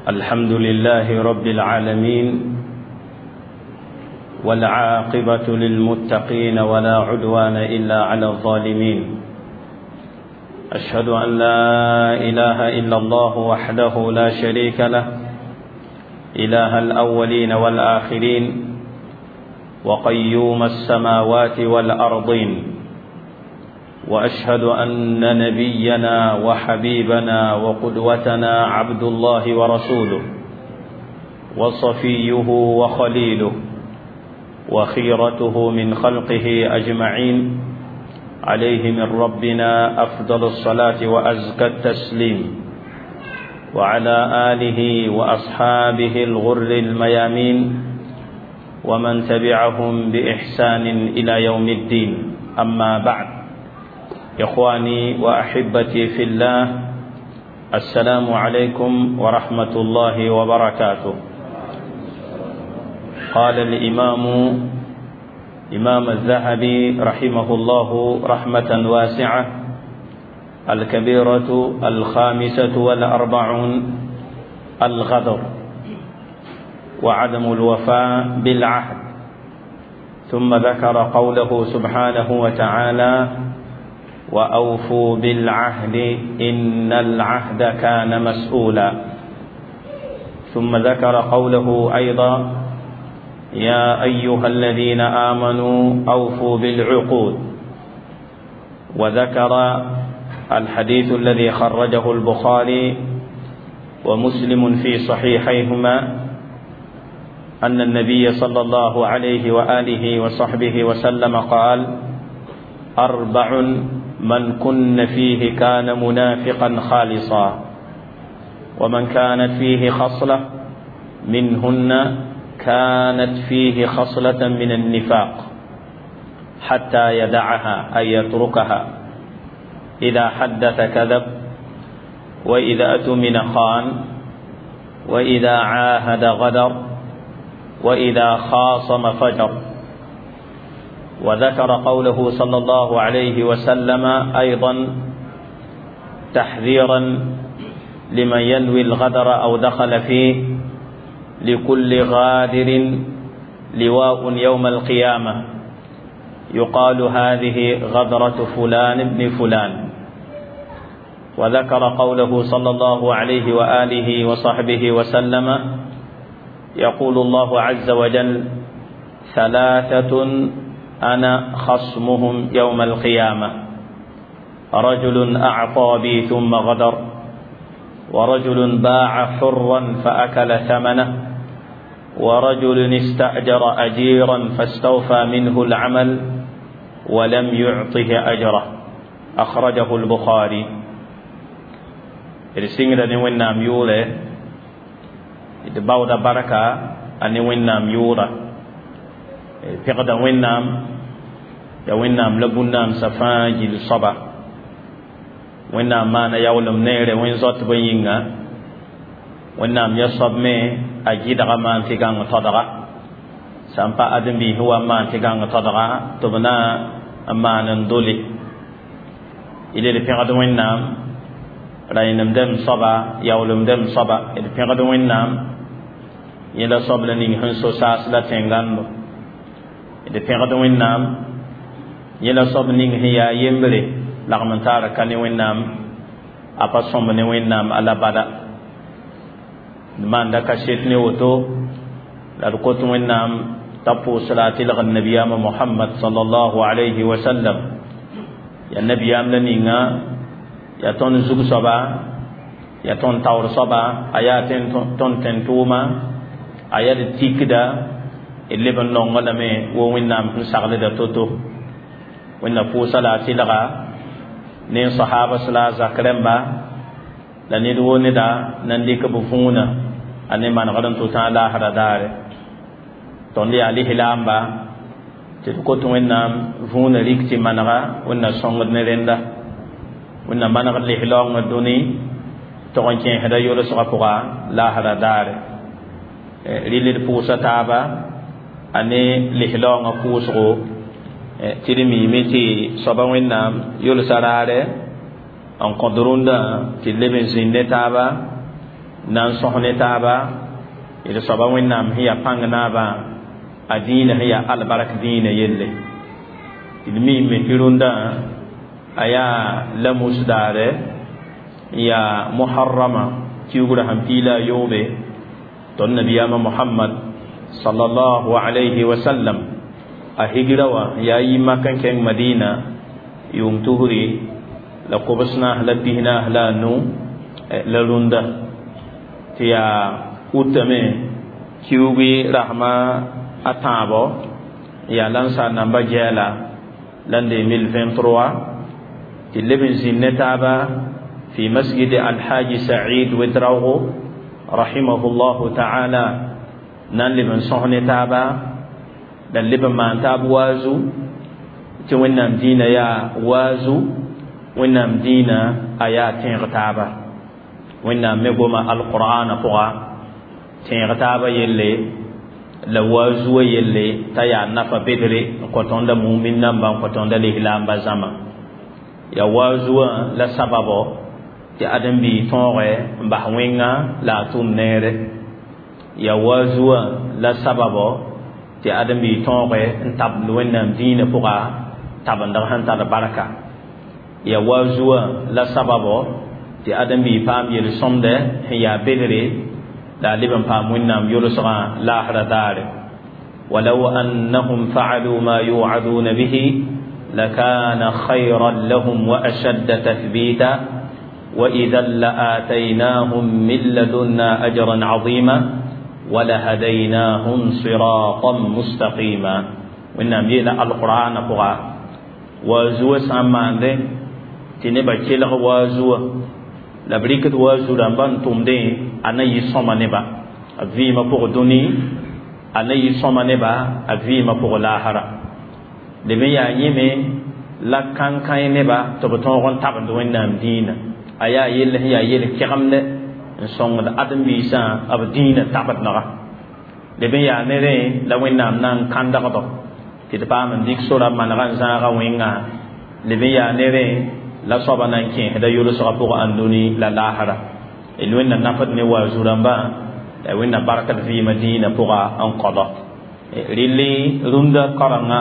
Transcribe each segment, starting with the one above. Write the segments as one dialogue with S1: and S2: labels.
S1: الحمد لله رب العالمين والعاقبة للمتقين ولا عدوان إلا على الظالمين أشهد أن لا إله إلا الله وحده لا شريك له إله الأولين والآخرين وقيوم السماوات والأرضين وأشهد أن نبينا وحبيبنا وقدوتنا عبد الله ورسوله وصفيه وخليله وخيرته من خلقه أجمعين عليه من ربنا أفضل الصلاة وأزكى التسليم وعلى آله وأصحابه الغر الميامين ومن تبعهم بإحسان إلى يوم الدين. أما بعد، إخواني وأحبتي في الله، السلام عليكم ورحمة الله وبركاته. قال الإمام الذهبي رحمه الله رحمة واسعة: الكبيرة 45 الغدر وعدم الوفاء بالعهد. ثم ذكر قوله سبحانه وتعالى: وأوفوا بالعهد إن العهد كان مسؤولا. ثم ذكر قوله أيضا: يا أيها الذين آمنوا أوفوا بالعقود. وذكر الحديث الذي خرجه البخاري ومسلم في صحيحيهما أن النبي صلى الله عليه وآله وصحبه وسلم قال: 4 من كن فيه كان منافقا خالصا، ومن كانت فيه خصلة منهن كانت فيه خصلة من النفاق حتى يدعها أي يتركها: إذا حدث كذب، وإذا أؤتمن خان، وإذا عاهد غدر، وإذا خاصم فجر. وذكر قوله صلى الله عليه وسلم أيضا تحذيرا لمن ينوي الغدر أو دخل فيه: لكل غادر لواء يوم القيامة يقال هذه غدرة فلان ابن فلان. وذكر قوله صلى الله عليه وآله وصحبه وسلم: يقول الله عز وجل: 3 أنا خصمهم يوم القيامة: رجل أعطى بي ثم غدر، ورجل باع حرا فأكل ثمنه، ورجل استأجر أجيرا فاستوفى منه العمل ولم يعطه أجره. أخرجه البخاري. السنة نوينام يولي باودا بركة أن وينام يورا فقد وينام يوينام لبنام سفاجي الصبا وينام ما نيولم نير وين زوت بينغا وينام يصب مي أجد غمان تيغان تدغا سامبا أدمي هو ما تيغان تدغا تبنا أما نندولي إلى فقد وينام راينم دم صبا يولم دم صبا إلى فقد وينام يلا صبلني هنسو ساس لا تنغانو إذا فقد وينام يلا صبلني هي يمبري لغمنتار كان وينام أبا صمني وينام على بدا من دك شيتني وتو لركوت وينام تبو صلاة النبي محمد صلى الله عليه وسلم. يا نبي أملنينا يا تون زوج صبا يا تون تاور صبا آياتين تون تنتوما آيات تيكدا اللي بنلون غلمه ووينام نسقل دتوتو وين فوسلا تلغا نين صحابة سلا زكرمبا لندو ندا ننديك بفونا أني من غدن توتان لا هردار توني عليه لامبا تلقوت وينام فون ريكتي منغا وين سونغ نرندا وين منغ لهلون الدوني تونكين هدا يولس غفوا لا هردار ريلي فوسا تابا أني لهلون فوسغو ترمي متي صبا وينام يولس راره ان قدروندا تلبن زينة تابا nan sohne taaba ila saba wẽnnaam sẽn yaa pãng naaba a dĩinã sẽn yaa albark dĩinã yelle tɩ d miime tɩ rũndã a yaa la musdaare n yaa muharrama kiugrã sẽn piila a yoobe tõnd nabiyaamã mohammad sallallahu alayhi wa sallam a higra wã yaa yi mak n kẽng madina yʋʋm tusri la kobsnaas la pisnaas la a nu la rũndã tɩ yaa utame kiugi rasma a tãabo yaa la n sã namba gɛɛla la n de 2023 tɩ leb n zĩnd ne taaba fi masjid alhaji saïd wedraogo rahimahullahu ta'ala nan leb n sõs ne taaba la leb n maan taab waazu tɩ wẽnnaam dĩinã yaa waazu wẽnnaam dĩinã a yaa tẽeg taaba wẽnnaam me goma alqur'ana pʋga tẽeg taaba yelle la waazuã yelle t'a yaa nafa bedre n kõ tõnda mumin nambã n kõ tõnda lislaamba zãma ya waazuã la sababo tɩ ãdem-bii tõoge n bas wẽnga la a tʋm neere ya waazuã la sababo tɩ ãdem-bii tõoge n tabend wẽnnaam dĩinã pʋga tabendg sẽn tar barka ya waazuã la sababo tɩ ãdem-bii paam yel-sõmdɛ sẽn yaa bedre la a leb n paam wẽnnaam yolsgã laasra daare ولو أنهم فعلوا ما يوعظون به لكان خيرا لهم وأشد تثبيتا وإذا لآتيناهم من لدنا أجرا عظيما ولهديناهم صراطا مستقيما وإنما يلا القرآن قرآن وازوة سامان دي تنبا كيلغ وازوة لبريكت وازوة رمبان تمدين أنا يصوم نبا أفيما بغدوني أنا يصوم نبا أفيما بغلاهرة لمن يعيمي لا كان كاين نبا تبتون تابد وإنام دين أيا يلا هي يلا كرمنا نسون الأدم بيسا أب دين تابد نغا لمن يعنيري لو إنام نان كان دغدو تتبع من ديك سورة من غنزاغا وإنغا لمن يعنيري لا صوبا نانكين هذا يولس غبوغ أندوني لا لاهرة إلوين نفد نوا زورانبا وإن بركة في مدينة بوغا أنقضى ريلي روندا قرنا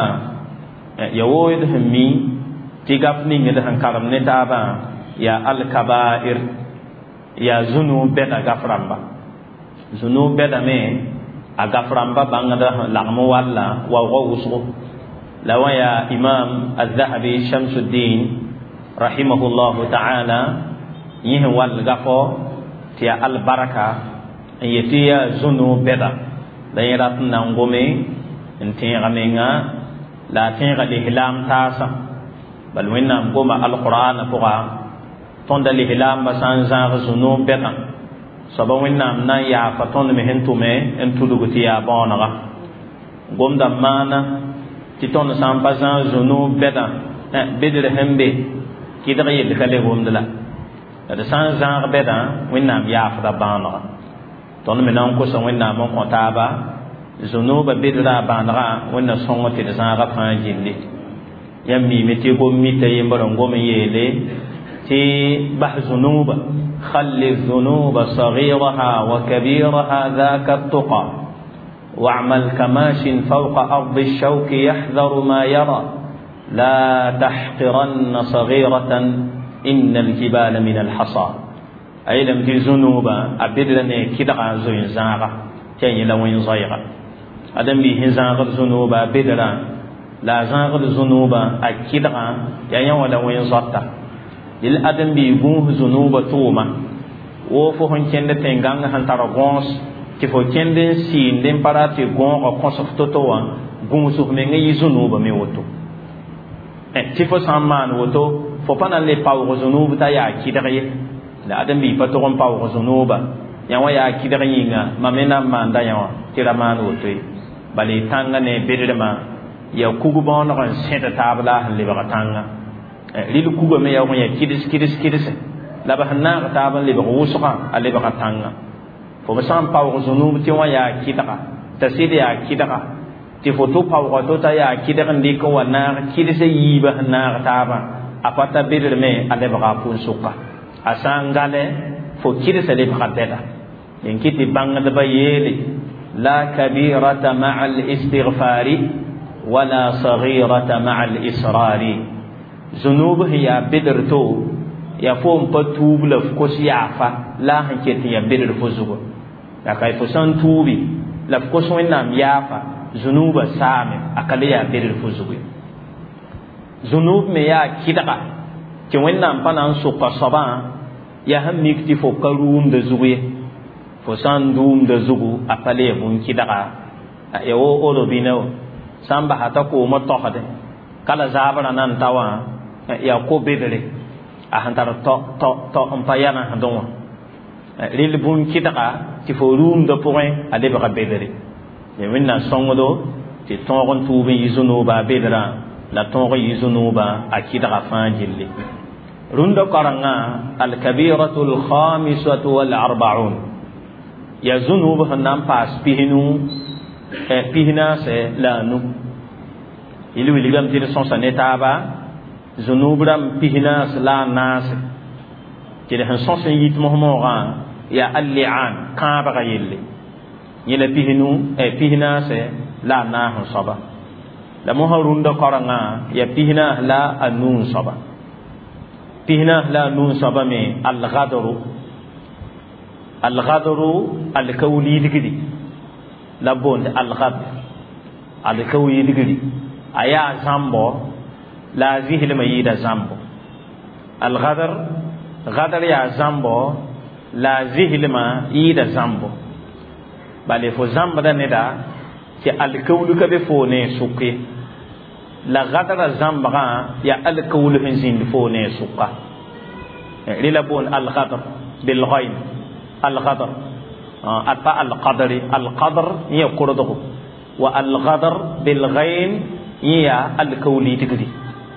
S1: يويد همي تيغافني ندهن كرم نتابا يا الكبائر يا زنوب بدا غفرانبا زنوب بدا مي أغفرانبا بانغدا لغمو والا وغوصو لو يا إمام الذهبي شمس الدين رحمه الله تعالى يهوال غفو تيا البركة يتيا زنوب بدا لا يراتنا نغومي انتيغا ميغا لا تيغا لهلام تاسا بل وينا نغوما القرآن فوقا توندا لهلام بسان زاغ زنوب بدا سبا وينا منا يا فتون مهنتومي انتو تيا بونغا غوم دمانا تيتون سامبازان زنوب بدا بدر همبي كيدغ يلكالي غوم دلا هذا سان زاغ بدا وينا يافدا بانغا tõnd me na n kos wẽnnaam n kõ taaba zũnuubã bedra a bãanega wẽnna sõngo tɩ d zãaga fãa gilli yãmb miime tɩ gom mita yembr n gom n yeele tɩ bas zũnuuba خلي الذنوب صغيرها وكبيرها ذاك التقى واعمل كماش فوق أرض الشوك يحذر ما يرى لا تحقرن صغيرة إن الجبال من الحصى أي لم تزنوبا أبدلني كدغا زوين زاغا تاني لوين زايغا أدم بيه زاغ الزنوبا بدلا لا زاغ الزنوبا أكدغا يعني ولا وين زاتا للأدم بيه بوه زنوبا توما وفوهن كند تنغان هنتار غونس كيفو كند سين دين براتي غون وقصف توتوا غونسوف من يزنوبا ميوتو كيفو سامان وتو فوبانا لي باو زنوب تا يا كدغا la adam bi patogon paw zunuba ya wa ya kidar yinga mamena manda ya tira man wotoy bali tanga ne bedema ya kugu bon ron seta tabla le ba tanga lilu kugu me ya ya kidis la ba na tabal le ba wusuka ale ba tanga fo ba sam paw zunub ti wa ya kidaka tasidi ya kidaka ti foto paw to ta ya kidaka ndiko wa na kidise yiba na taba apata bedeme ale ba pun suka asangale fo kiri sele bakatela ين كتي بانغ دبيلي لا كبيرة مع الاستغفار ولا صغيرة مع الإصرار ذنوب هي بدرتو يا فوم بتوب لفكوس يعفا لا هنكتي يا بدر فزوغ لا كيف سن توبي لفكوس وينام يعفا ذنوب سامي أكلي يا بدر فزوغ ذنوب ميا كدقة كي وينام بنان سوق صبا يا هم نكتي فوكروم دزوغي فسان دوم دزوغو أكلي بون كدقة يا أولو بينو سامبا هتاكو متوخد كلا زابرا نانتاوا يا كو بدري أهانتار تو أمبايانا هدوما ريل بون كيتاكا تفوروم دو بوين أدي بقى بدري يمنا سونغدو تي تونغون توبي يزونوبا بدرا لا تونغ يزونوبا أكيداكا فانجيلي روندو كارانغا الكبيرة الخامسة والأربعون يزونوب هنام باس بيهنو بيهنا سي لانو إلو إلغام تيري سونسا نتابا زنوبرام بيهناس لا ناس تيري هن سونسا يت مهمورا يا اللعان كابغا يلي يلا بيهنو بيهناس لا ناهن صبا لموها روندو قرنا يا بيهنا لا النون صبا بيهنا لا نون صبا مي الغدر الكولي دغدي لابون الغدر الكولي دغدي أيا زامبو لا زهل ما يدا زامبو الغدر غدر يا زامبو لا زهل ما يدا زامبو بالي فو زامبو دا ندا تي الكول كبفوني سوكي لا غدر زامبغا يا الكول هنزين فوني سوكا لابون الغدر بالغين الغدر أتبع القدر يقرده والغدر بالغين يا الكولي دغري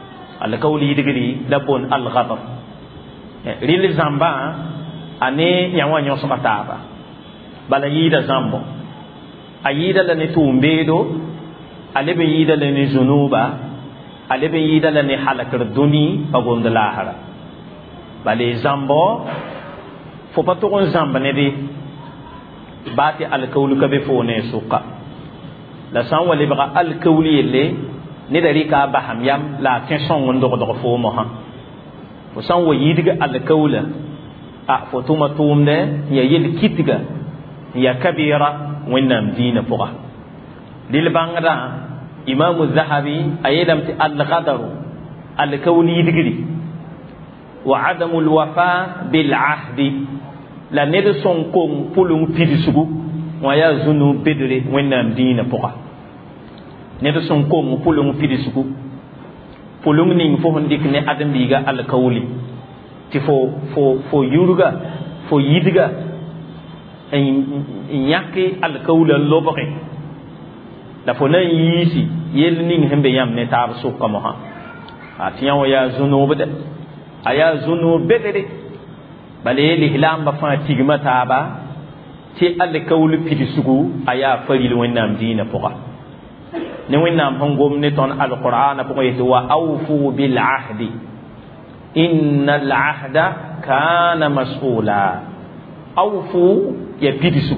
S1: لبون الغدر ريل زامبا اني يوان يوسما تابا بلا يدا زامبو ايدا لني تومبيدو البي يدا لني ذنوبا البي يدا لني حلق الدني بغوند الاخره بلا زامبو فوباتون زامبا ندي باتي الكولي كبفوني سوقا la san wali baga alkawli yelle ne dari ka baham yam la tension ngondo do fo mo ha fo san wo yidiga alkawla a fo tuma tumde ya yel kitiga ya kabira wannan dina fuqa dil bangada imam az-zahabi ayelam ti al-qadaru alkawli yidigri wa adamu al-wafa bil ahdi la ne de son kom pulung pidisugu waya zunu bedre wannan dina poka ne do son ko mu pulung pidisugu pulung ning fo hondik ne adam biga al kawli ti fo yuruga fo yidiga en nyaki al kawla loboke da fo nan yisi yel ning hembe yam ne tab sukka mo ha atiya waya zunu bede aya zunu bedre bale lihlam ba fa tigma taba ti alkawlu pidisugu aya faril wennam dina poka ne wennam hongom ne ton alquran poka yiti wa awfu bil ahdi innal ahda kana mas'ula awfu ya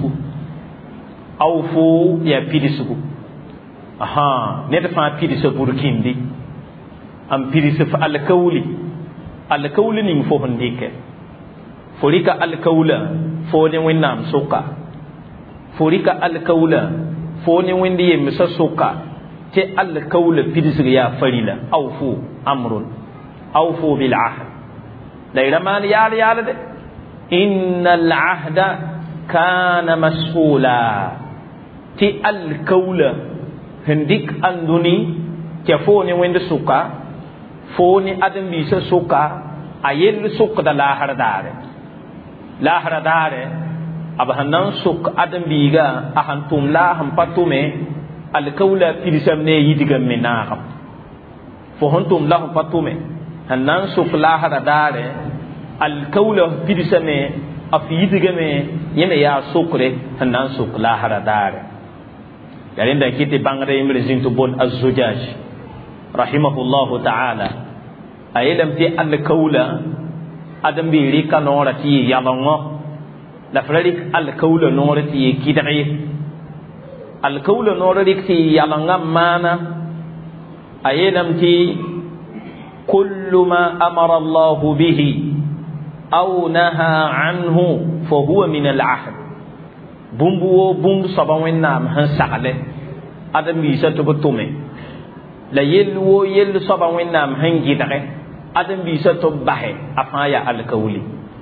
S1: pidisugu aha ne ta fa pidisu burkindi am pidisu fa alkawli ning fo hondike forika alkawla fone wennam suka forika alkawla fone wendi yem sa suka te alkawla pidisga ya farila awfu amrun awfu bil ahd layla man yal de innal ahda kana mas'ula ti alkawla hendik anduni ke fone wendi suka fone adam bi sa suka ayel suka da lahara dare abahanan suk adam biga ahantum la ham patume alkawla pirisam ne yidiga menaham fo hontum la ham patume hanan suk lahara dare alkawla pirisame afidiga me yeme ya sukre hanan suk lahara dare yarinda kiti bangre imre zintu bon az-zujaj rahimahullahu ta'ala ayelam ti alkawla adam bi rika nora ti yalongo la frarik alkaula norati kidai alkaula norati yalanga mana ayenamti kullu ma amara Allah bihi aw naha anhu fa huwa min al-ahd bumbu bumbu sabawen nam han sakale adam bi sa to tume la yelwo yel sabawen nam han gidare adam bi sa to bahe afaya alkawli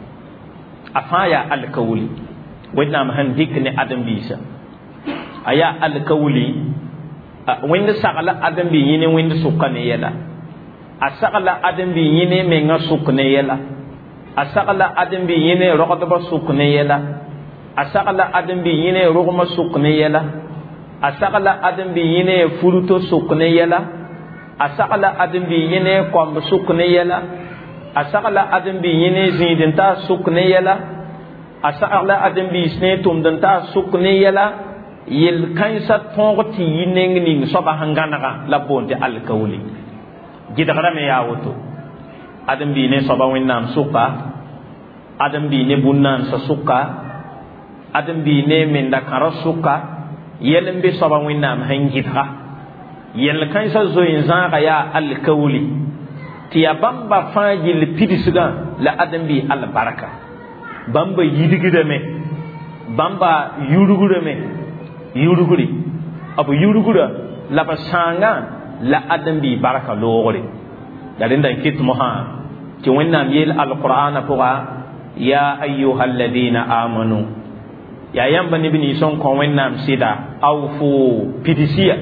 S1: wẽnnaam sẽn dɩk ne ãdem-biisã a yaa alkawli wẽnd sagla ãdem-bi yẽ ne wẽnd sʋka ne yɛla a sagla ãdem-bi yẽ ne menga sʋk ne yɛla a sagla ãdem-bi yẽ ne rogdbã sʋk ne yɛla a sagla ãdem-bi yẽ ne rogmã sʋk ne yɛla a sagla ãdem-bi yẽ ne furuto sʋk ne yɛla a sagla ãdem-bi yẽ ne kõmb sʋk ne yɛla a sagla ãdem-bi yẽ ne zĩid n taa sʋk ne yɛla a sagla ãdem-biis ne tʋmd n taa sʋk ne yɛla yel-kãensã tõog tɩ yɩ neng ning soaba sẽn gãnegã la boon tɩ alkawli gɩdgrame yaa woto ãdem-bii ne soaba wẽnnaam sʋka ãdem-bii ne bũn-naansã sʋka ãdem-bii ne menda-kãrã sʋka yɛl n be soaba wẽnnaam sẽn gɩdga yel-kãensã zoe n zãaga yaa alkawli tɩ ya bãmba fãa gill pidsgã la ãdem-bii albarka bãmba yidgdame bãmba yurgrame yurgri b yurgra la b sãngã la ãdem-bii barka loogre la rẽnda n kɩt mosã tɩ wẽnnaam yeel alqur'ana pʋga ya ayuha alladina amanu yaa yãmba neb nins n kõ wẽnnaam sɩda awfu pidsiya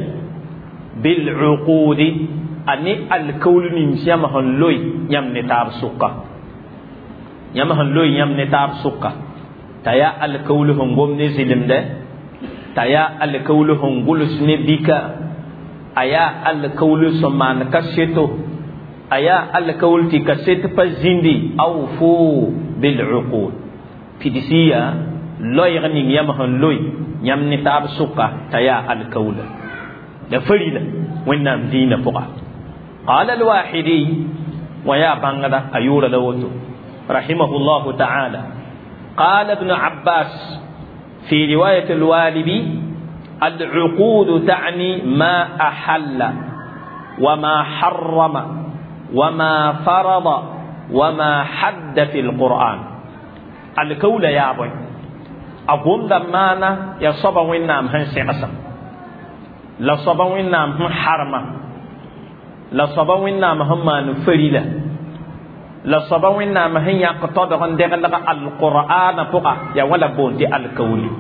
S1: bil'uqudi a ne alkawl nins yãmb sẽn loy yãmb ne taab sʋka yãmb sẽn loy yãmb ne taab sʋka t'a yaa alkawl sẽn gom ne zɩlemdɛ t'a yaa alkawl sẽn gʋls ne bika a yaa alkawl sẽn maan kaseto a yaa alkawl tɩ kaset pa zĩndi awfu bil'uqud pidsiya loɛɛg ning yãmb sẽn loy yãmb ne taab sʋka t'a yaa alkawla la farila wẽnnaam dĩinã pʋga قال الواحدي ويا بانغدا أيور لوتو رحمه الله تعالى قال ابن عباس في رواية الوالبي العقود تعني ما أحل وما حرم وما فرض وما حد في القرآن الكول يا أبوي أقوم دمانا يا صبا وينام هن سيغسا لا صبا وينام هن حرمه la soaba wẽnnaam sẽn maan farila la soaba wẽnnaam sẽn yãk todg n deglg alqur'ana pʋga yaa wala boon tɩ alkawli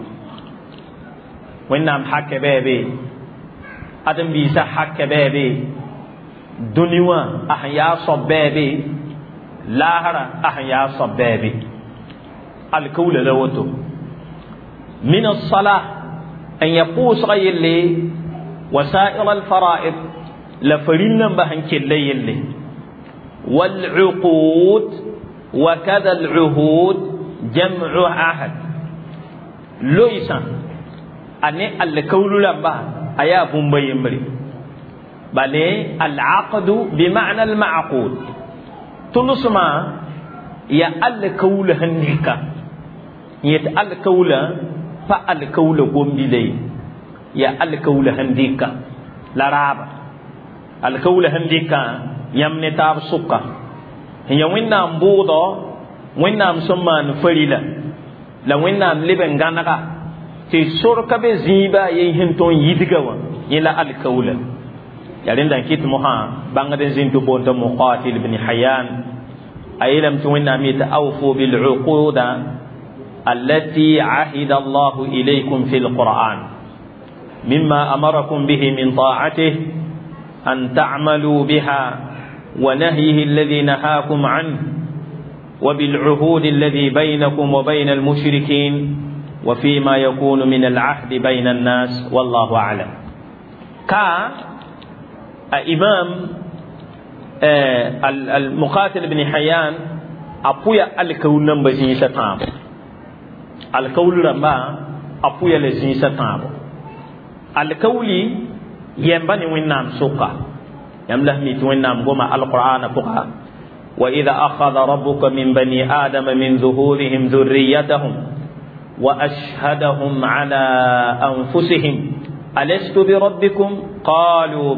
S1: wẽnnaam hake bɛɛbe ãdem-biisã hake bɛɛbe dũni wã a sẽn yaa soab bɛɛbe laasrã a sẽn yaa soab bɛɛbe alkawla la woto min alsala n ya pʋʋsga yelle wasaa'ir alfara'id la farilla bahan kella yelle wal uqud wa kadha al uhud jam'u ahad loisa ane al qawlu lamba aya bumba yemri bale al aqd bi ma'na al ma'qud tulusma ya al qawlu hanika yet al qawla fa al qawlu gombile ya al qawlu handika la raba alkawla handika yamne taab sʋka ya wẽnnaam bʋʋdɔ wẽnnaam sẽn maan farila la wẽnnaam leb n gãnega tɩ sorka be zĩiba a yen sẽn tõnd yidga wã yẽ la alkawla ya rẽnda n kɩt mosã bãngd n zĩn tɩ boond tɩ muqatil bn hayan a yeelame tɩ wẽnnaam yetɩ awfu bilcuquda allati ahida allahu ilaykum fi lquran mima amarakum bihi min ta'atih أن تعملوا بها ونهيه الذي نهاكم عنه وبالعهود الذي بينكم وبين المشركين وفيما يكون من العهد بين الناس والله أعلم إمام المقاتل بن حيان أبويا الكون بزين ستام الكون رما أبويا لزين ستام الكولي ينبني وينام سوقا يملهني توينام قوما القرآن فقها وإذا أخذ ربك من بني آدم من ظهورهم ذريتهم وأشهدهم على أنفسهم ألست بربكم قالوا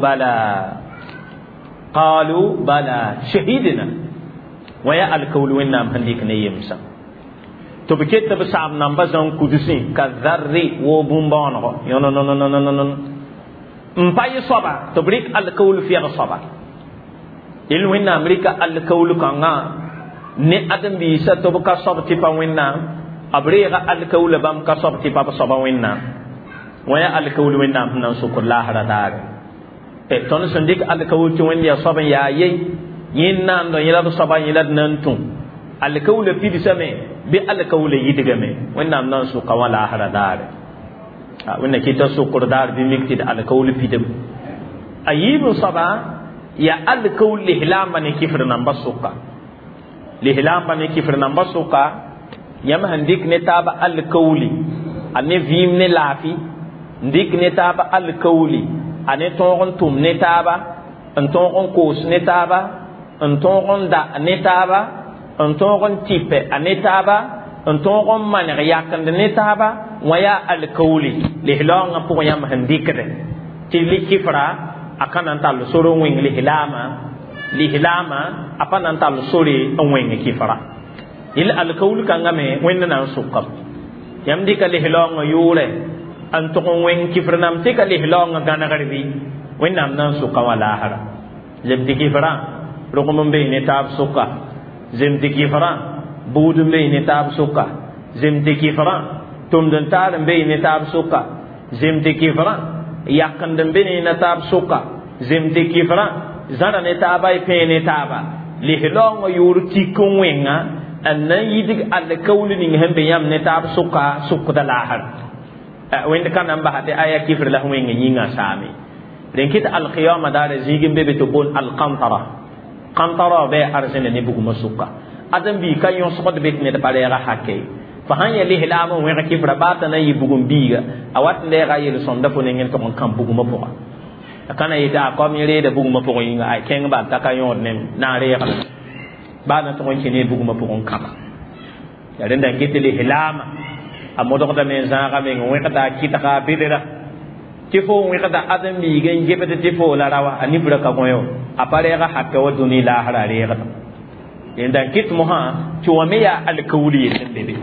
S1: بلى شهدنا ويا الكول وينام هنديك نيمسا تبكيت بسعب نمبزون كدسين كذري وبومبانغ يونون مباي صبا تبريك الكول في الصبا إل وينام ريك الكول كانا ني أدم بيسا تبكا صب تبا وينام أبريغ الكول بام كصب تبا صبا وينام ويا الكول وينام ننسوك الله ردار ton sundik alkawul to wanda soban yayi yin nan do yila soban yila nan tun alkawul fi bisame bi alkawul yidiga me wannan nan su kawala haradar wannan ke ta su qurdar bi mikti da alkawul fi dem ayibu saba ya alkawul lihlama ne kifr nan basuka lihlama ne kifr nan basuka yam handik ne taba alkawuli ane vim ne lafi ndik ne taba alkawuli ane tongon tum ne taba antongon kos ne taba antongon da ne taba antongon tipe ane taba antongon maner yakan ne taba waya alkawli lihlanga pour yam handikre ti likifra akan antal soro wing lihlama apan antal sori wing kifra il alkawli kangame wenna nan sukam yam dika lihlanga yure an tokon wen kifrnam te ka lihlong gana garbi wen nam nan su kawala hara jem ti kifra rokom be ne tab suka jem ti kifra budum be ne tab suka jem ti kifra tum dan tar be ne tab suka jem ti kifra yakan dan be ne tab suka jem ti kifra zana ne tabai pe ne taba lihlong yur ti kon wenga an yidig al kawli ni hambe yam ne tab suka sukda lahar wende kana mbahate aya kifr la huwenga nyinga sami den kita al qiyamah dare zigin bebe to bon al qantara be arzene ne bugu masuka adam bi kan yon sokod bet ne da pare ga hakke fa han ya lihlama wenga kifra bata na yi bugu biga awat ne ga yel sonda fo ne ngel to kan bugu mapo kana yida ko mi re da bugu mapo yinga ay ken ba ta kan yon ne na re ga ba na to ne bugu mapo kama ya den da kita lihlama amodo da men zanga men wekata kitaka bidira tifo wekata adam mi gen jebete tifo la rawa ani buraka koyo apare ga hakka wa duni la harare ga inda kit moha tuwamiya alkawli bebe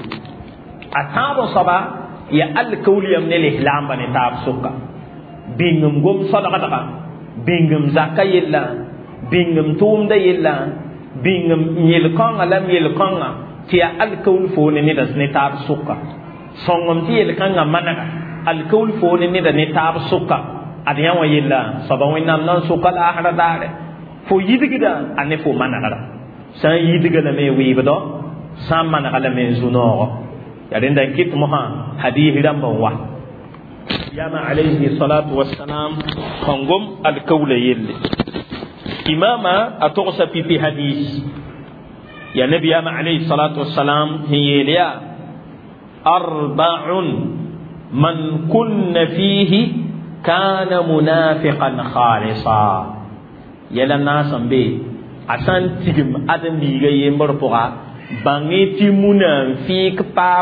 S1: atabo saba ya alkawli amne lihlam bane tab sukka bingum gum sadaqa bingum zakayilla bingum tumda yilla bingum yelkanga lam yelkanga tiya alkawl fo ne das ne tab sukka songom ti yel kanga manaka alkawl fo ne da ne tab suka adiyan wa yilla sabawi nam nan suka la hada dare fo yidigida ane fo manaka san yidiga na me wiido sam manaka la me zuno ya den da kit moha hadihi damba wa yama alayhi salatu wassalam kongom alkawl yelle imama atosa fi hadith ya nabi yama alayhi salatu wassalam hiyeliya أربع من كن فيه كان منافقا خالصا يلا الناس بي عشان تجم أدم بيجي يمرفوها بانيتي منافق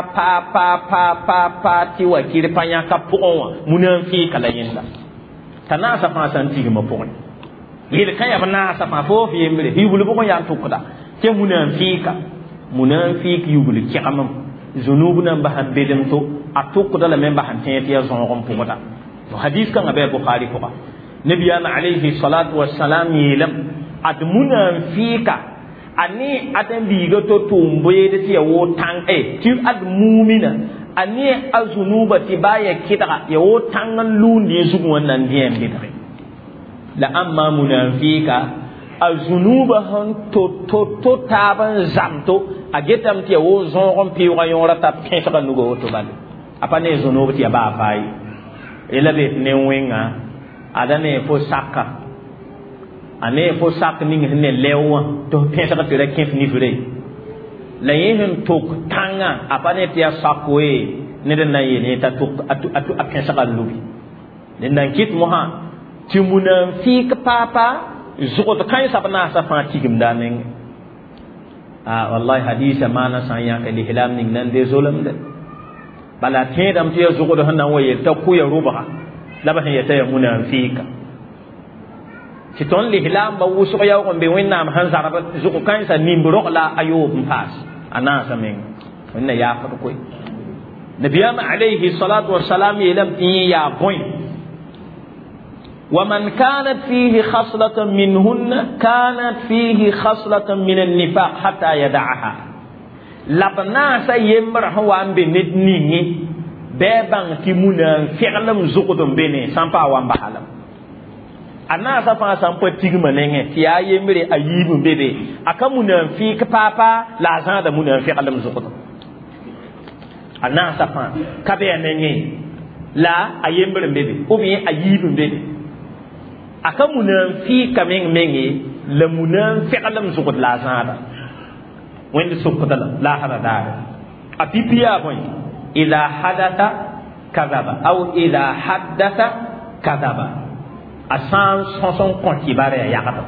S1: pa tiwa kiri panya kapuwa munafik la yenda tanasa fa san tigi mapon yele kaya banasa fa fo fi yemre hibulu ko ya tukuda ke munafik yubulu kiamam zunubuna bahan bedem to atukda la men bahan tete ya zongon pumata to hadith kan abe bukhari ko nabiyana alayhi salatu wassalam yelam admuna fika ani adan biga to tumboye de ti yawo tan ti ad mu'mina ani azunuba ti baya kida yawo tangan lundi zugu wannan diyan bidare la amma munafika azunuba han to taban zamto agetam ti wo zongon piwa yora ta pesa nugo to bal apane zunuba ti ba fai elabe ne wenga adane fo saka ane fo sak ning ne lewa to pesa ka tere kif ni fure la yin tok tanga apane ti sakwe ne den na yene ta tok atu apesa ka lubi den dan kit moha ti munafik papa zuko to kan sabna sa fa tigim danen wallahi hadisa mana sanya ka lihlam ning nan de zolam de bala tẽedame tɩ yaa zʋgd sẽn na n wa yel t'a kʋya rʋbga la b sẽn yeta yaa munafɩɩka tɩ tõnd lislaamba wʋsg yaoog n be wẽnnaam sẽn zarb zʋg-kãensã nimb-rog la a yoob n paas a naasa menga wẽnna yaafd koe nabiyaam alayhi salatu wasalam yeelame tɩ yẽ yaa bõe ومن كانت فيه خصلة منهن كانت فيه خصلة من النفاق حتى يدعها لبنا سيمر هو أن بندنيه بابان كمونا فعلم زقدم بيني سامبا وان بحالم أنا سافا سامبا تيغم لنه تيا يمري أيب بيبي أكا منافق بابا لا زاد منافق علم زقدم أنا سافا كبير لنه لا أيمري بيبي أبي أيب بيبي aka munafika mengi la munafiq lam zuqut la zada wende sukata la hada dara apipiya boy idha hadatha kadhaba aw idha haddatha kadhaba asan sonson kontibare yakata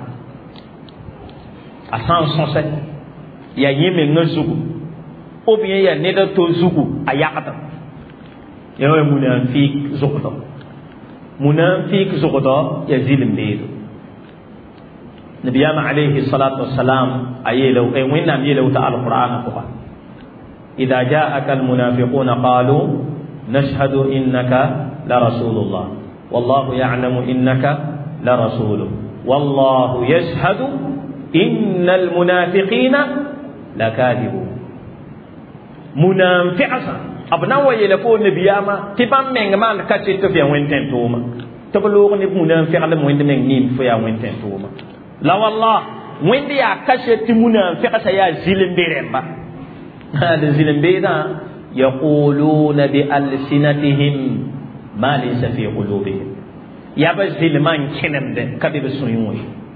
S1: asan sonse ya yime ngazugu ou bien ya neda to zugu ayakata ya munafik zuqata منافق زغدا يزيل مبيد نبينا عليه الصلاة والسلام أيلو أي وين نام يلو تعالى القرآن فقط إذا جاءك المنافقون قالوا نشهد إنك لرسول الله والله يعلم إنك لرسوله والله يشهد إن المنافقين لكاذبون منافق abna wa yele ko nabiyama ti bam meng man ka ti to fi wenten tuma to lo ni munan fi ala wende meng nin fo ya wenten tuma la wallah wende ya kashe ti munan fi asa ya zilimbe remba hada zilimbe da yaquluna bi alsinatihim ma laysa fi qulubihim ya ba zilman kinem de kabe be sunyuwi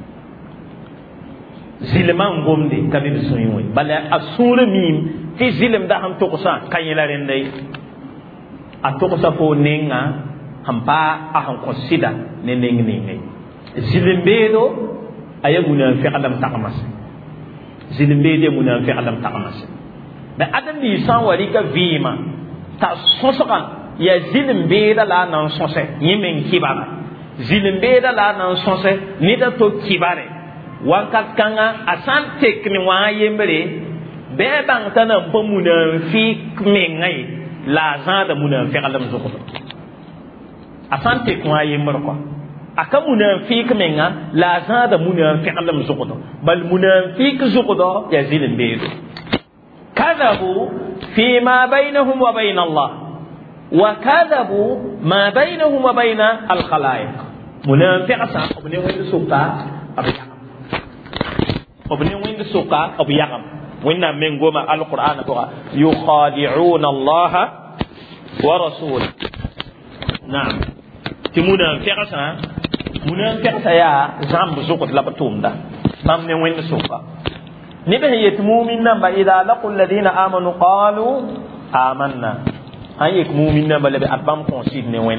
S1: zilman gomde kabe be sunyuwi bala asura mim ti zilim da ham tokusa kanyela rendai a tokusa fo nenga hampa a han konsida ne nengi zilimbedo ayaguna fi adam takamas zilimbede muna fi adam takamas da adam ni san wari ka vima ta sosoka ya zilimbeda la nan sose yimen kibara zilimbeda la nan sose ni da to kibare wankat kanga asan tekni wa yembre bebang tanam munafik mengai la zada munafiq alam zuqut asante ko ayi marko aka munafik menga la zada munafiq alam zuqut bal munafik zuqut yazil bid kadhabu fi ma bainahum wa bain Allah wa kadhabu ma bainahum wa bain al khalaiq munafiq sa obne wende suka abiyam obne wende suka abiyam وإن من قوم القرآن يخادعون الله ورسوله نعم تمونا منافق يا زعم زوقت لبتوم ده ما من وين سوقا نبه يتمومنا إذا لقوا الذين آمنوا قالوا آمنا هاي يكمومنا بل بأبام كونسيد نوين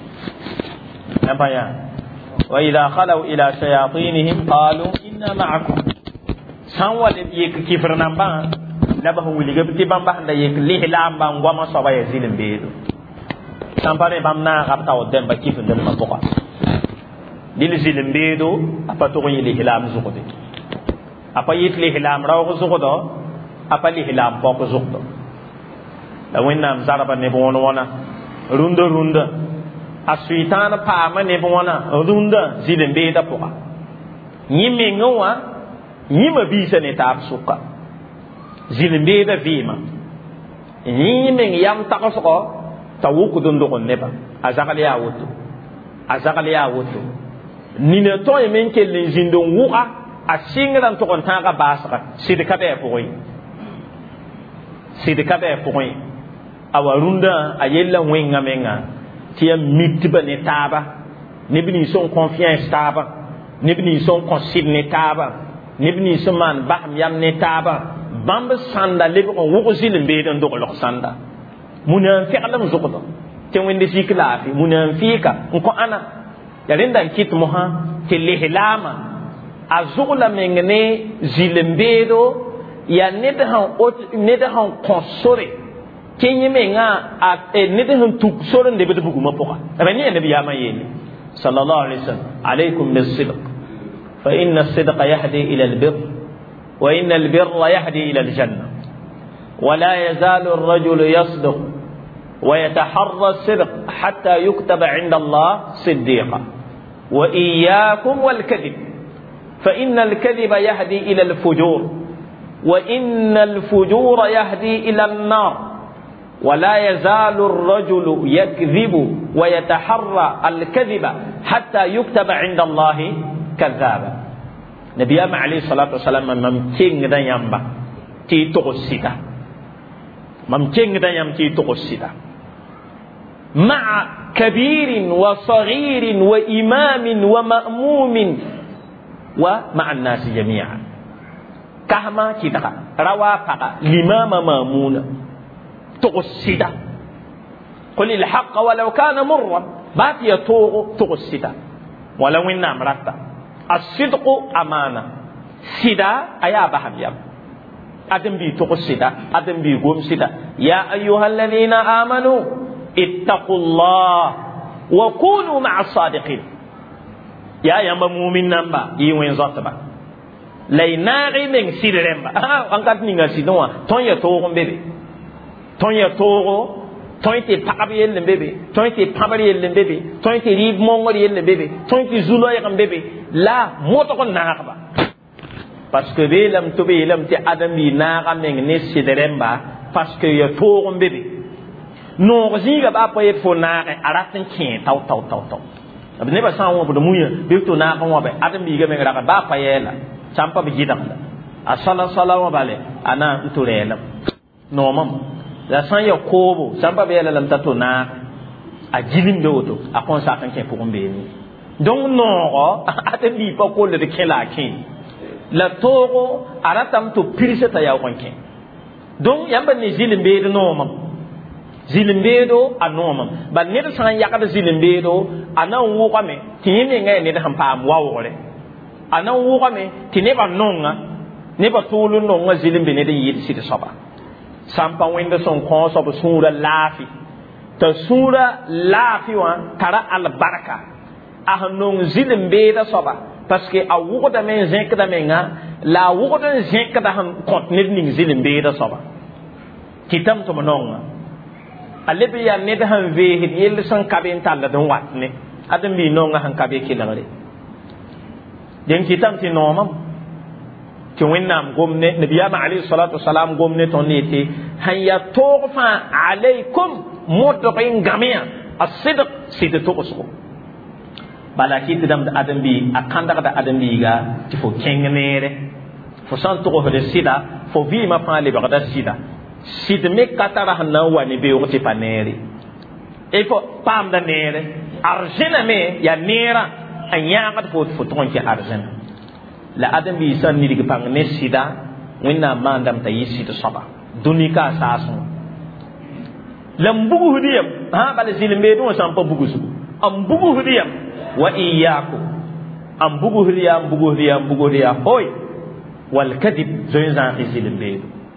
S1: نبايا وإذا خلوا إلى شياطينهم قالوا إنا معكم sanwa de yek kifr namba la ba wuli ga ti bamba da yek lihlam ba ngoma so ba yazilin beedo sampare bam na gab taw dem ba kifr dem ma boka dil zilin beedo apa to yi lihlam zuqode apa yit lihlam raw ko zuqodo apa lihlam ko zuqdo da wennam zaraba ne bon wona runda asuitan pa ma ne bon wona runda zilin beeda poka yimi ngowa yima bisa ne taab suka zilimbe da vima yimi yam takaso ta wuku dun dogon neba azakali ya wutu nina to yemen kellen jindon wuka a singran to kon taga basaka sidika be pokoy awarunda ayella wenga menga tiya mitba ne taba ne bini son confiance taba ne bini son consigne taba nibni suman baham yam ne taba bamb sanda lebe ko wuko zilim be don do lo sanda munafiq lam zuqdo te wende sikla fi munafika ko ana yarinda kit moha te lihlama azugla mengne zilim be do ya ne de han konsore kenye menga ne de hun tuk soron de bedu buguma poka rani nabi ya mayeni sallallahu alaihi wasallam alaykum bis-sidq fa inna as-sidqa yahdi ila al-birr wa inna al-birra yahdi ila al-jannah wa la yazalu ar-rajulu yasduq wa yataharra as-sidq hatta yuktaba 'inda Allah siddiqa wa iyyakum wal-kadhib fa inna al-kadhiba yahdi ila al-fujur wa inna al-fujura yahdi ila an-nar ولا يزال الرجل يكذب ويتحرى الكذب حتى يكتب عند الله كذابا نبي عليه الصلاة والسلام ممكن دا يامبا تي تقصيدا ممكن دا يام تي تقصيدا مع كبير وصغير وإمام ومأموم ومع الناس جميعا كهما كيتا روا فقا الإمام مامون تغسدا قل الحق ولو كان مرا بات يتوغ تغسدا ولو إن أمرتا الصدق أمانة سدا أيا بهم يم أدم بي تغسدا أدم بي قوم سدا يا أيها الذين آمنوا اتقوا الله وكونوا مع الصادقين يا يا مؤمن نمبا يوين زاتبا ليناغي من سيرمبا أنكت نيغا سيدوا تون يتوغ بيبي ton ya togo ton te pakabi yelle bebe ton te pamari yelle bebe ton te rib mongori yelle bebe ton te zulo yakam bebe la moto kon naakaba parce que be lam to be lam te adam bi naaka meng ne sideremba parce que ya togo bebe no zinga ba pa yet fo naaka aratin kin taw abne ba sawo bu muya be to naaka mo be adam bi ga meng raka ba pa yela champa bi jidam asala salamu bale ana nturela no mam la san ya kobo san ba bela lam tato na a jilim de woto a kon sa kan ke pour mbe ni donc non ate bi pa ko le ke la kin la togo aratam to pirse ta ya kon kin donc yamba ni jilim be de no mam jilim be do anomam ba ne de san ya ka de jilim be do anan wo ka me tin ne ngai ne de han pa wa wo re anan wo ka me tin ne ba nonga ne ba tulu nonga jilim be ne de yi si de soba sampa wende son ko so sura lafi ta sura lafi wa tara al baraka ahnon zilim be da soba parce que a wuko da men zinka da menga la wuko da zinka da han kot nit ning zilim be da soba kitam to mononga alebi ya ne da han ve hit yel son kabin tal da wat ne adam bi nonga han kabe kilare den kitam ti nomam ti wẽnnaam gomne nabiyaama alayhi salatu wasalam gomne tõnd ne tɩ sãn ya toog fãa alaykum modg n gãmya asidq sɩd togsgo bala kɩ tɩ dãmb ãdem-bi a kãndgda ãdem-biiga tɩ fo kẽng neere fo sã n togsd sɩda fo vɩɩmã fãa lebgda sɩda sɩd me ka tara sẽn na n wa ne beoog tɩ pa neere y fo paamda neere arzẽna me yaa neerã n yãagd fo tɩ fo tʋg n kẽ arzẽna la adam bi san ni dig pang ne sida winna mandam ta yisi to saba dunika sasu lam bugu hudiyam ha bal zilme do sam pa bugu su am bugu hudiyam wa iyyakum am bugu hudiyam hoy wal kadib zoin za zilme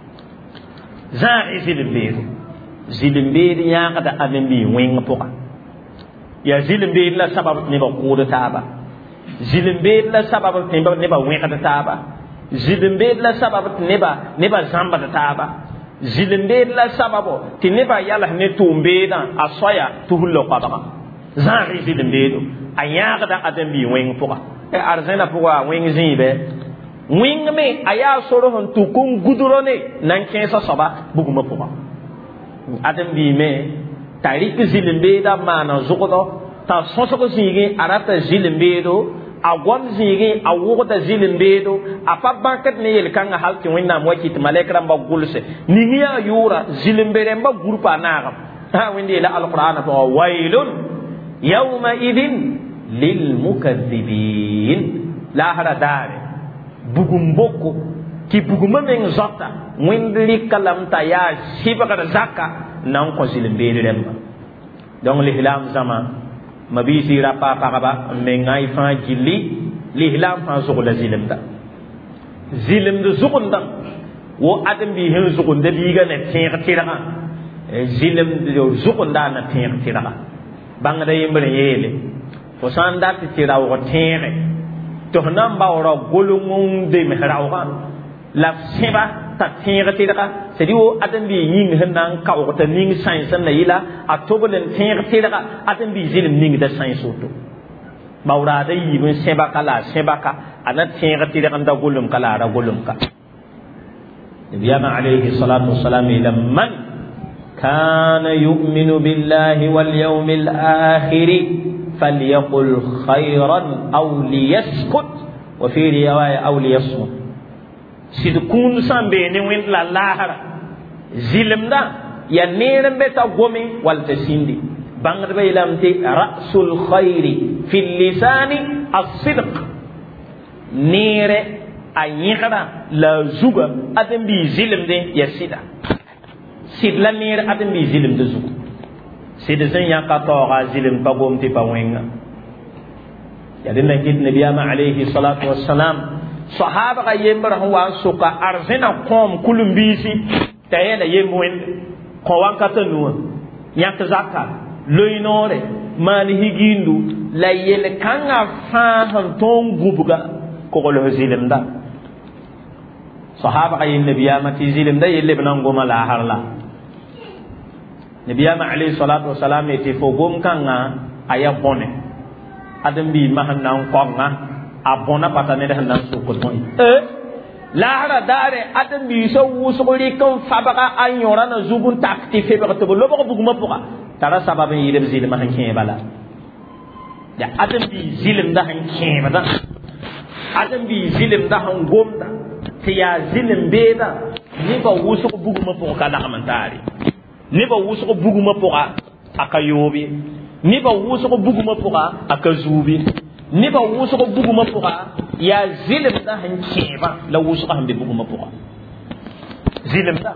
S1: zilme ya kada adam bi wing poka ya zilme la sabab ne ba ko da taba zilimbe la sabab neba wẽgd taaba zilimbe la sabab neba zãmbd taaba zilimbe la sabab tɩ neba yals ne tʋʋm-beedã a soya tɩ fulla koabga zãag zilimbeedo a yãagda ãdem-bi wẽng pʋga arzẽna pʋga a wẽng zĩibe wẽng me a yaa sor sẽn tʋk n gudro ne nan kẽesa soaba bugmã pʋga ãdem-bi me t'a rɩk zilimbeedã maana zʋgdɔ t'a sõsg zĩigẽ a rata zilimbeedo a gom zĩigẽ a wʋgda zilimbeedo a pa bãkd ne yel-kãngã hal tɩ wẽnnaam wa kɩt malɛk rãmba gʋlse ning yaa yʋʋra zilimbe rẽmba gurpa a naagem wẽnd yeela alqur'ana pʋgã waylun yawmaidin lilmukadibin laasra daare bugum boko tɩ bugumã meng zɔta wẽnd rɩka lame t'a yaa sɩbgd zaka na n kõ zilimbeed rẽmba donc lislaam zãma mabisi rapa pagaba mengai fa gilli lihlam fa zugla zilimda zilimdu zugunda wo adam bi hen zugunda biga ne tẽeg tɩrgã zilem de zukunda na tẽeg tɩrga bãngda yembr yeele fo sã n dat tɩ raoog tẽege tɩ f na n baoora golong n deme raoogã la f sẽba t'a tẽeg tɩrga sẽd wo ãdem-bɩ yĩng sẽn na n kaoog t'a ning sãn sẽn na yɩla a tobl n tẽeg tɩrga ãdem-bɩ zɩlem ningda sãn soto baoraada yiib n sẽbaka la a sẽbaka a na tẽeg tɩrg n da golumka la a ra golumka nabiyama alayhi salatu wasalam yeela man كان يؤمن بالله واليوم الآخر فليقل خيرا أو ليسكت وفي رواية أو ليصمت سيدكون سامبين وين لا لاهرة زلم دا يا نيرم بيتا غومي والتسيندي بانغر بيلامتي رأس الخير في اللسان الصدق نير أيغرا لا زوغا أدم بي زلم دي يسيدا سيد لا نير أدم بي زلم دي زوغ سيد زن يقا طوغا زلم بغوم تي باوينغا يدنا كيد نبيما عليه الصلاة والسلام صحابة يمبر هو سوكا أرزنا قوم كلهم بيسي تايلا يموين قوان كتنوا يانك زكا لوينوري ماني هيجيندو لا يلكانا فاهم تون غوبغا كوكولو زلم دا صحابة النبيما تي زلم دا يلي بنانغوما لا هرلا نبيما عليه الصلاة والسلام يتفوقهم كانا أيا بوني أدم بي مهنا نقونا abona patane da nan su ko toy lahara dare adam bi so wusuri kan fabaka an yora na zugun taktife ba to lo ba buguma puka tara sababin yidem zilma hanke bala ya adam bi zilim da hanke bada adam bi zilim da han gomda tiya zilim beda ni ba wusu ko buguma puka da amantari ni ba wusu ko buguma puka akayobi ni ba wusu ko buguma puka akazubi ni ba wusu ko buguma puka ya zilim da han keba la wusu ko hambe buguma puka zilim da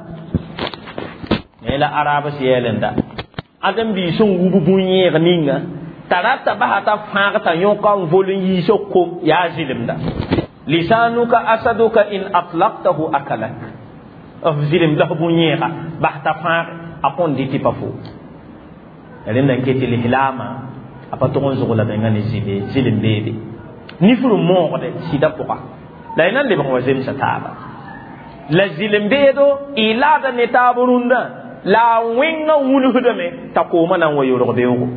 S1: ela araba siyelenda adam bi son wubu bunye ganinga tarata bahata faqata yokan volun yiso ko ya zilim da lisanuka asaduka in atlaqtahu akalak of zilim da bunye ga bahata faq apon diti pafu elenda ketili hilama apa to gonzo la ngani zilim bebe ni furu mo de sida poka la ina le ba wazem sataba la zilim bedo ila da ne taburunda la winga wulu hudame takoma nan wayo ro bewo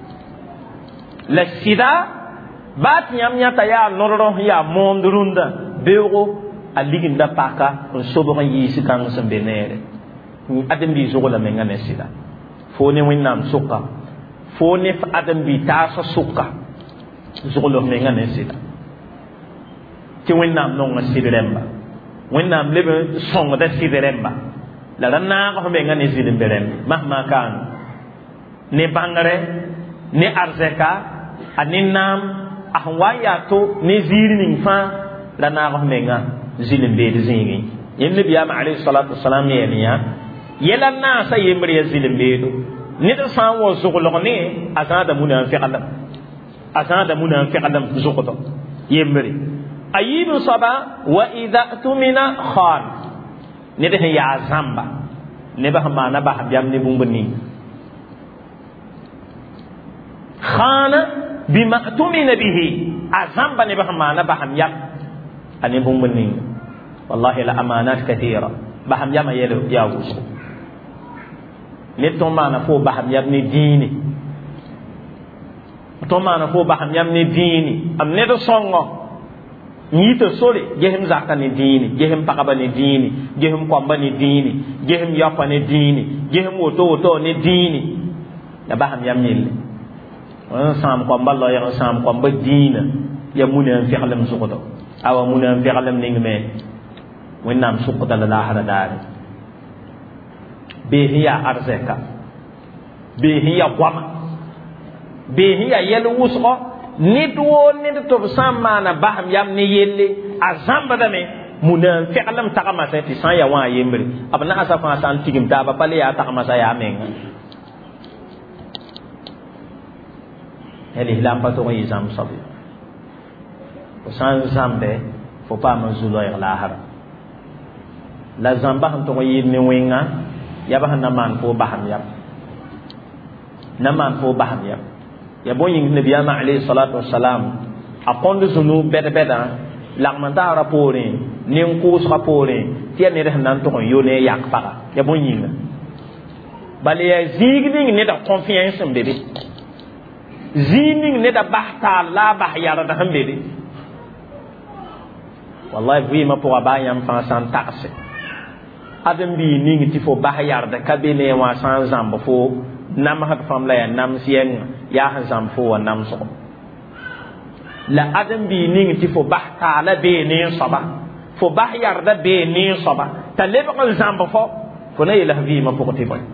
S1: la sida bat nyam nyata ya nororo ya mondurunda bewo aliginda paka on sobo kan yisi kan sambenere ni adam bi zo la ngane sida fo ne winnam suka fone fa adam bi tasa suka zugolo me ngane sida ti wennam non sidiremba wennam lebe songo da sidiremba la ranna ko me ngane sidirem mahma kan ne bangare ne arzeka aninam ahwaya to ne zirinin fa la na ko me nga zilim be zingi yenne biya ma alayhi salatu wassalam yeliya yelanna sa yemri zilim be do nida san wa zugulog ne azada munafiqalam zuqto yemri ayidu saba wa idha tumina khan nida ya zamba ne ba mana ba biam ne bumbani khana bima tumina bihi azamba ne ba mana ba ham yam ani bumbani wallahi la amanat kathira ba ham yam yelo ya wusu ne tomana fo baham yabni dini tomana fo baham yabni dini am ne do songo ni to sore gehem zakka ni dini gehem pakaba ni dini gehem kwamba ni dini gehem yapa ni dini gehem woto ni dini ya baham yamnil on sam kwamba lo ya sam kwamba dina ya munan fi alam suqata awa munan fi alam ningme wennam suqata la lahara dare behiya arzeka behiya kwama behiya yel wusco nit wo nit to samma na baham yam ni yelle azamba dame munan fi'lam takama sa ti san ya wa yembre abna asafa san tigim ta ba pale ya takama sa ya men heli lam pato yi zam sabi san zambe fo pa manzulo ya lahara la zamba han to yi ni wenga ya ba na man fo baham ya na man fo baham ya ya boyin nabiyama alayhi salatu wassalam akondu zunu beda lagmanta rapore nin kus rapore tiya ne nan to yone yak para ya boyin bale ya zigning ne da confiance mbebe zigning ne da bahta la bah yara da hambebe wallahi vi ma po abayam fa san taxe adam bi ning ti fo bah yar da kabene wa san zambo fo nam hat fam la ya nam sien ya han zam fo wa nam so la adam bi ning ti fo bah ta la be ne saba fo bah yar da be ne saba ta le ba zambo fo fo ne la vi ma po ko ti fo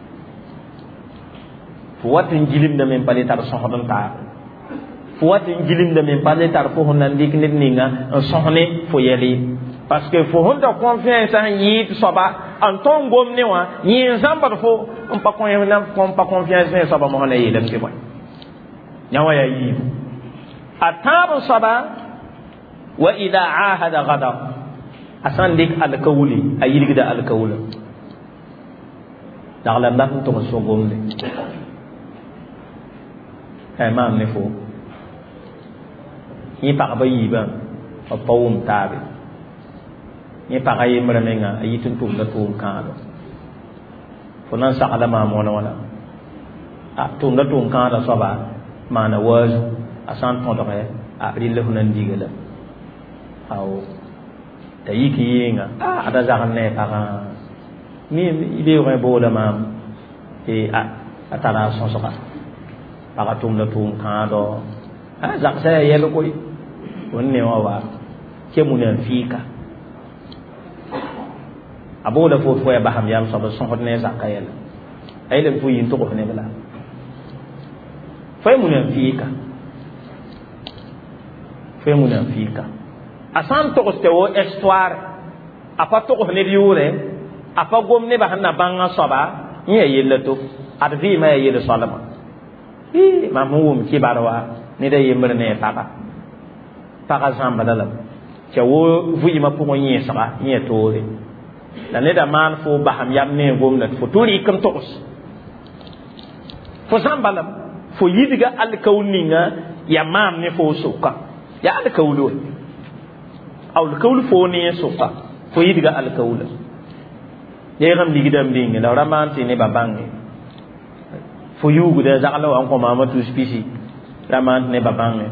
S1: watin jilim da men pale tar sohon ta watin jilim da men pale tar fo honan dik nit ninga sohne fo yeli parce que fo honda confiance en yit soba en ton gom ne wa yin zambar fo on pa confiance ne soba mo hona yedam ke boy nyawa ya yi atab soba wa idha ahada ghadab asan dik al kawli ayil gida al kawla dagla ndat to so gomle ay mam ne fo ni pa ba yi ba pa wum tabe ni pa ay mara menga ay tun tum da tum kaado fo nan sa ala ma mo wala tum da tum kaado so ba mana waz asan ton do a ri le hunan digala aw tayiki yinga ada zagan ne pa ni ibe ko bo la mam e atara son so ka para tum la tum kaado zak sa yelo koy wonne wa ke munan fika abola fo fo ya baham yam so so hodne zakayel ay le fu yin to ko ne bala fay munan fika asan to ko stewo histoire apa to ko ne diure apa gomne ba hanna banga soba ni yelato advi ma yelo salama ma muum ki barwa ni da yembre ne paka zamba dalam che wo vuyi ma pugo nyi saka nyi tore la ne da man fo baham yam ne gomna fo turi kam tokos fo zamba lam fo yidiga al kawninga ya mam ne fo suka ya al kawlu aw al kawlu fo ne suka fo yidiga al kawla ye ram digidam dinga da ramanti ne babangi fo yugu de zakala wa ko mama tu spisi ramant ne babange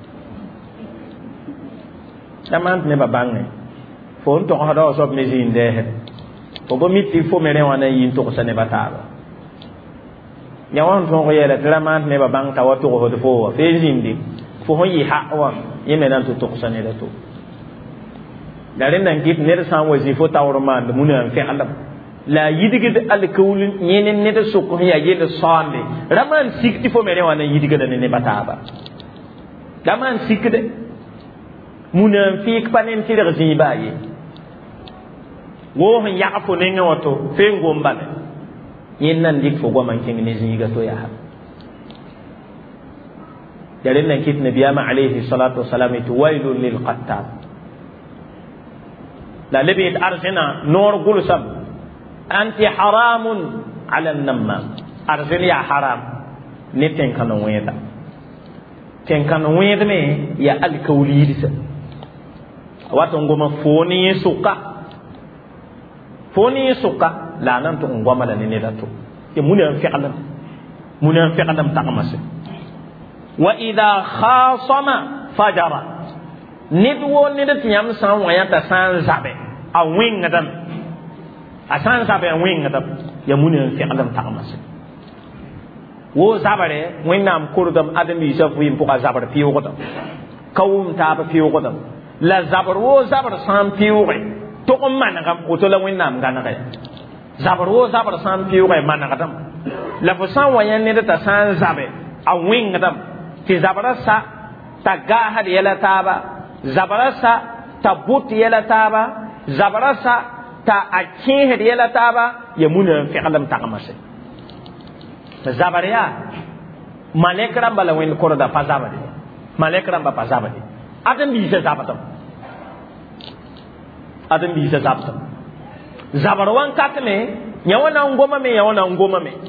S1: fo on to hado so me jinde he fo bo miti fo mere wana yin to ko sane bataba nyawan to ko yela ramant ne babang ta wato ko fo fe jindi fo ho yi ha wa yeme nan to ko sane da to daren nan git ne san wazi fo tawrman mun an fi alam la yidigid al kawl nyenen ne da sokko ya yele sande raman sikti fo mere wana yidigid ne bataba raman sikde munan fik panen ti daga zibaye wo han ya fo ne ngato fe ngombale yen nan dik fo go man king ne ziga to ya daren nan kit nabiyama alayhi salatu wassalam wailul lil qattab la labit arzina nur gulsam anti haramun ala an-namam arzin ya haram ne ten kan weda me ya al-kawlidisa wato ngoma foni suka la nan to ngoma la ne da to ke munan fi'lam taqmas wa idha khasama fajara nidwo nidat yam san waya ta san zabe a wingadam asan zabe wingadam ya munan fi'lam taqmas wo zabare winnam kurdam adam bi safu yim puka zabar piyo godam kawum ta ba piyo godam la zabar wo zabar sam piyo to ko managam ko to la winnam ganaka zabar wo zabar sam piyo managatam la fo san wayan ne ta san zabe a wingadam ti zabarasa ta gahar yala taba zabarasa ta but yala taba zabarasa ta akin yala taba ya munan fi'lam taqmas zabariya malekram bala wen korda pazabadi malekram ba pazabadi adam bi se zabatam zabarwan katne wana ngoma me ya wana ngoma me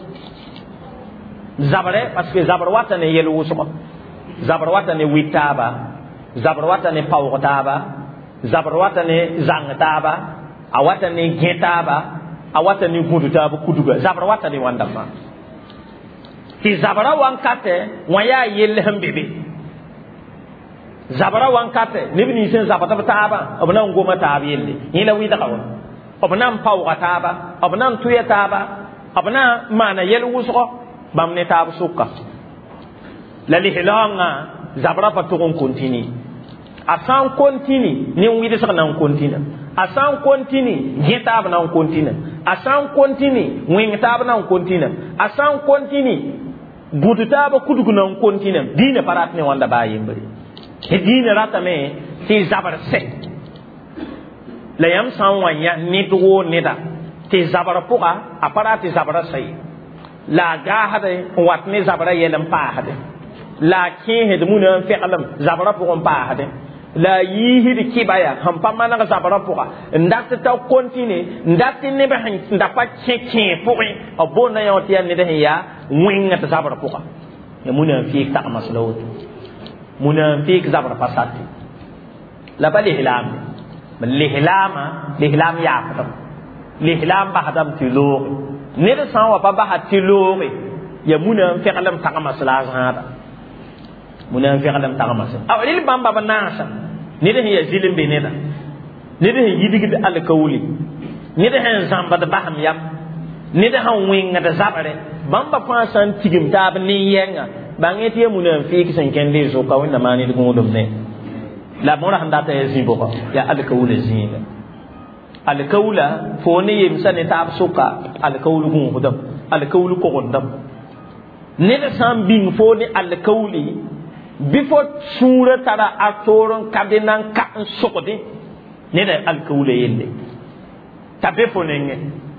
S1: zabre parce que zabre wata ne yelu wusuko zabre wata ne witaba zabre wata ne pawtaba zabre wata ne zangtaba awata ne getaba awata ne gudutaba kuduga zabre wata ne wandama ti zabara wankate waya yelle hambebe zabara wankate nibni sen zabata taaba abna ngoma taaba yelle ila wi dakaw abna pawga taaba abna tuya taaba abna mana yel wusko bamne taaba sukka la lihlanga zabara patukon kontini asan kontini ni wi de sakna kontina asan kontini getaaba na kontina asan kontini wi taaba na kontina asan kontini budutaba kudugu na kontina dine parat ne wanda bayimbari dine ratame ti zabar se la yam sanwanya nidwo nida ti zabar puga aparati zabar sai la gahade watne zabara yelam paade la kihed munan fi'lam zabara puga paade la yihid kibaya hampama na zabara puga ndakta ta kontine ndakti ne ba ndapa cheke pugi obona yoti ya nida ya winga ta zabara puga ya munan fi ta maslawt munafik zabra pasati la bali hilam lihlam ya fatam lihlam ba hadam tilur ne da sanwa ba hatilur ya munafik lam taqama salazada munafik lam taqama aw lil bamba banasa ne da ya zilim be ne da ne da yidigi al kawli ne da han zamba da baham yam ne da han winga da zabare bamba fasan tigim tab ni yenga bangeti munafiki san kende zo ka wanda mani da gudum ne la mona handa ta yazi boka ya alkawula zina alkawula fo ne yimsa ne ta suka alkawulu gun hudam alkawulu ko gondam ne da san bin fo ne alkawli before sura tara atoron kadenan ka sokode ne da alkawula yelle tabe fo ne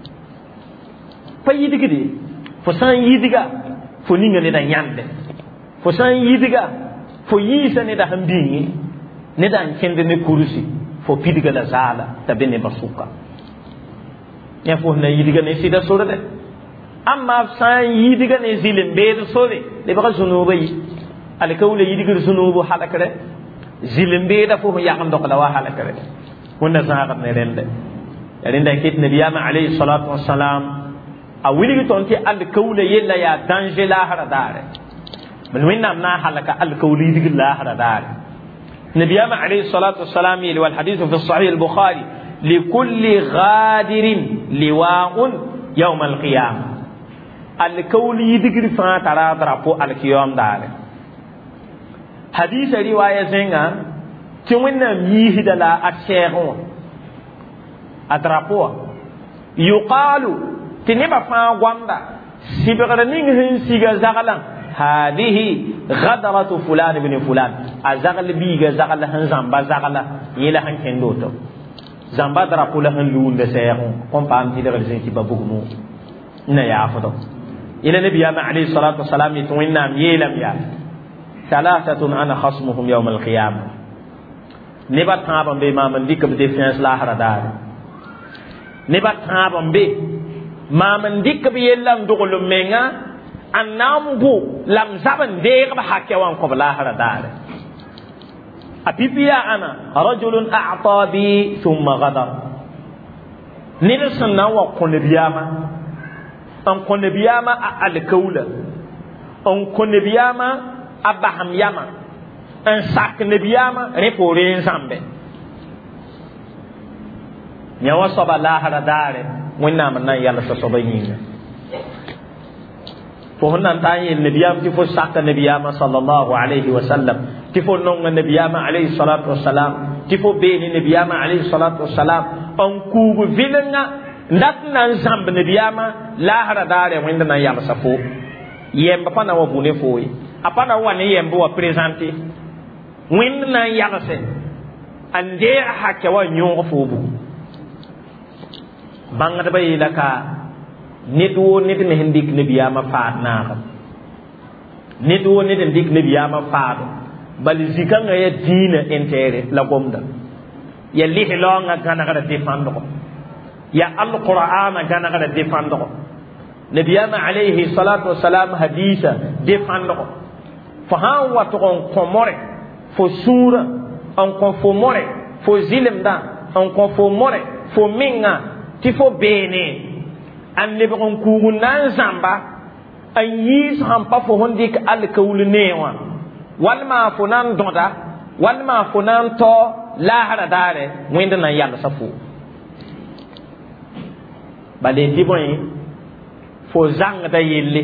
S1: fa yidigidi fo san yidiga fo ninga ne da nyande fo san yidiga fo yisa ne da hambingi ne da kende ne kurusi fo pidiga la zala tabene basuka ya fo na yidiga ne sida sore de amma san yidiga ne zilim be de sore de ba zunubi alkawle yidiga zunubu halakare zilim be da fo ya am dokala wa halakare wonna zaga ne rende rende kit nabiyama alayhi salatu wassalam a wiligi tonti alkawle yella ya danger la haradare من وين نمنا حلك الكولي ذي الله ردار نبينا عليه الصلاة والسلام والحديث في الصحيح البخاري لكل غادر لواء يوم القيامة الكولي ذي فاترى درapو الكيوم دار حديث رواية زينga تمنا ميهد لا أشيرون أدرapو يقال تنبا فان واندا سيبغرنين هنسيغا زغلا هذه غدرة فلان بن فلان أزغل بيجا زغل هن زنبا زغل يلا هن كندوتو زنبا درapو لهن لون دسيرون قم بامتي دغل زنتي بابوغمو نا يافدو إلى النبي عليه الصلاة والسلام يتوينا يلم يا ثلاثة أنا خصمهم يوم القيامة نبات تابم بي ما من ديك بديفنس لا هردار نبات تابم بي ما من ديك بيلم دغل مينغا annambu lam zaban de ba hakke wan ko la hara dare apipiya ana rajulun a'ta bi thumma ghadar nilsan na wa kunbiyama an kunbiyama alkaula an kunbiyama abaham yama an sak nabiyama repore zambe nyawa soba la hara dare wonna man nan yalla so sobayinga فهنا تاني النبيام تفو ساق النبيام صلى الله عليه وسلم تفو نون النبيام عليه الصلاة والسلام تفو بين النبيام عليه الصلاة والسلام أنكوب فيلنا نتنا نزام النبيام لا هردار ويندنا يالسفو يمبا وبوني فوي أبانا واني يمبو بريزانتي ويندنا يالسي أندي حكوا نيون فوبو بانغد بي لكا nidwo nid ne hindik nabiyama faat naam nidwo nid hindik nabiyama faat bal zikanga ya dina entere la gomda ya lihlonga kana kada defando ya alquran gana gada defando nabiyama alayhi salatu wassalam hadisa defando fa han wa to ko more fo sura on ko fo more fo zilimda on ko fo more fo minga ti fo bene an le bon ku nan zamba an yi han pa fo hondik al kawul newa wal ma fo nan donda wal ma fo nan to la hara dare wenda nan yalla safu bale dibon fo zang da yelle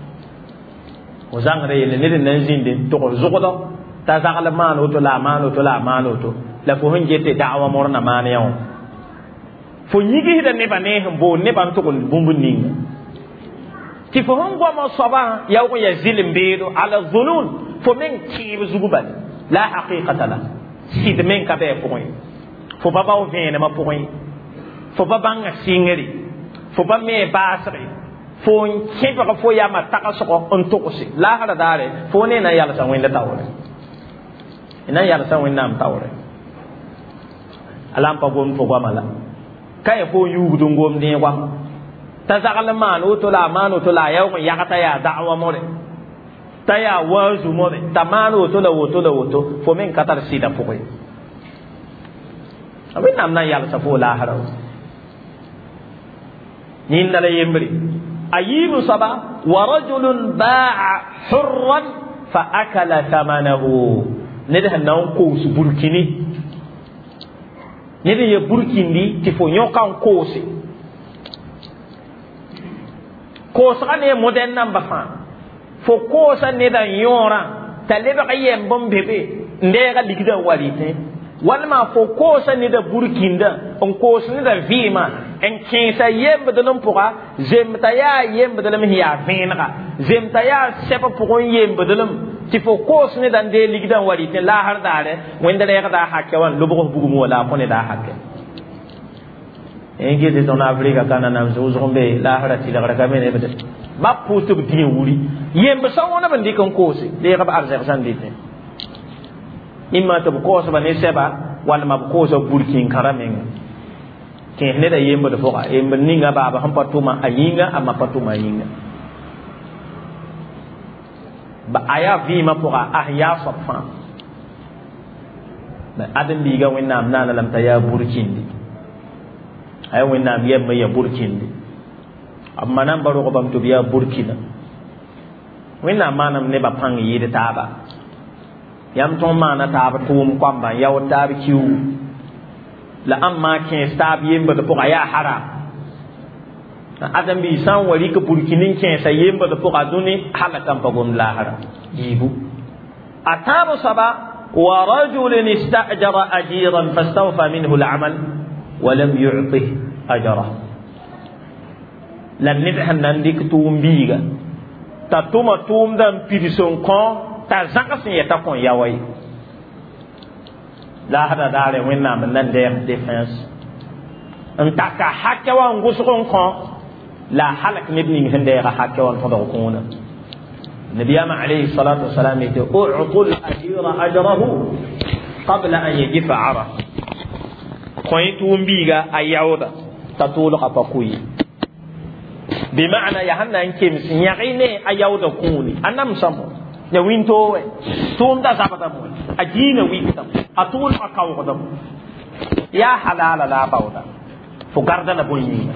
S1: o zang da yelle ne nan zinde to ko zugodo ta zagala mano to la mano to la mano to la fo honjete da'wa morna mane yaw fo nyigi da ne bane hembo ne ban to ko bumbu ninga ti fo hon gwa ma soba yaw ko ya zilim bedo ala dhunun fo men ki zuguban la haqiqata la sid men ka be point fo baba o vene ma point fo baba nga singeri fo ba me basri fo keba fo ya ma takaso on to ko si la hada dare fo ne na yalla san wenda tawre ina yalla san wenda am tawre alam pa gom fo mala kay fo yugudu ngom ne wa tazakal manu to la yaw ya kata ya da'wa more taya wazu more tamanu to la woto fo men katar sida fo koy abin nam na yalla sa fo la haraw nin dala yembri ayibu saba wa rajulun ba'a hurran fa akala thamanahu ne da nan ko su burkini ne da ya burkindi ti fo nyokan ko se ko sa ne modern number fa fo ko sa ne da yora talebe kayem bom bebe ndega ligida walite walma fo ko sa ne da burkinda on ko sa ne da vima en kinsa yembe de lum poka zemta ya yembe de lum hiya venga zemta ya sepa pokon yembe de lum ti fo ko sa ne da de ligida walite la har dare wenda le ga da hakke wan lubo bugumu wala ko ne da hakke en gede don afrika kana nam zo zombe la harati la garaka mene bede ba putu bi wuri yembe sawona bandi kan kosi de ga ba arzer sandite imma to ko so bane seba wala ma ko so burkin karamen ke ne da yembe da foka yembe ninga ba ba hampatuma ayinga ama patuma yinga ba aya vi ma poka ahya safa ba adan diga wenam nana lam taya burkindi ay wenam yemma ya burkindi amma nan baro ko bam to biya burkina wenam manam ne ba pang yi de taba yam ton mana taba tum kwamba yaw tabi kiu la amma ken stab yemba de poka ya haram adam bi san wali ko burkinin ken sa yemba de poka duni halakan pagom la haram jibu atabu saba wa rajulun istajara ajiran fastawfa minhu al'amal wa lam yu'tih ajra lan nidhan nan dik tumbiga tatuma tumdan pidison ko ta zakasin ya takon yawai la hada dare wenna man nan de defense en taka hakwa ngusukon ko la halak nibni hende ga hakwa to do kona nabiyama alayhi salatu wassalam ite u'tul ajira ajrahu qabla an yajifa ara koy tumbiga ayawda tatul qapakuyi bima'na yahanna kems nyaqine ayawda kuni anam samo ya winto we tumda sabata mo ajina witam atul akaw kodam ya halala la bawda fo garda la boyni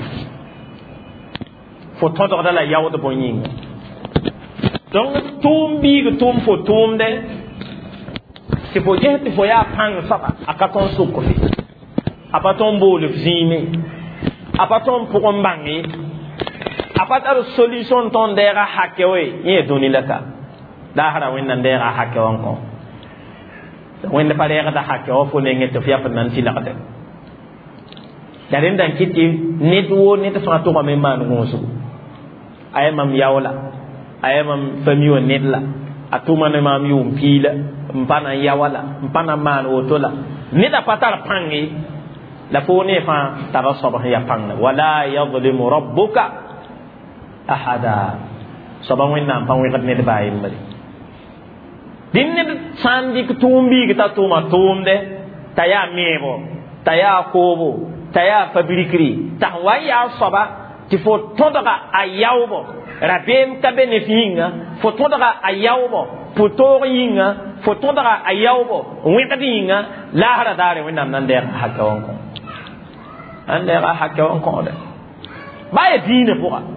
S1: fo todo da la yawda boyni donc tumbi go tum fo tumde se fo jehti fo ya pang saba akaton sukofi apaton bolu fzime apaton pokon bangi apatar solution ton dera hakewe ye donilaka da hara wenna ndera hakke wonko wende pare ga da hakke o fo ne ngete fiya nan tilakade darin dan kiti netwo net so to ma memma ngosu ayamam yawla ayamam famiyo netla atuma ne mam yum pila mpana yawala mpana man otola nida patar pangi la fo ne fa tabasaba ya pangna wala yadhlimu rabbuka ahada soba wenna pangwe kat ne bayi mbali dinne sandi tumbi kita tuma tumde taya mebo taya kobo taya fabrikri ta wa ya soba ti fo tondaga ayawbo rabem ka benefinga fo tondaga ayawbo putor yinga fo tondaga ayawbo wekadinga lahara dare wenam nan der hakawon ko ande ga hakawon ko de baye dine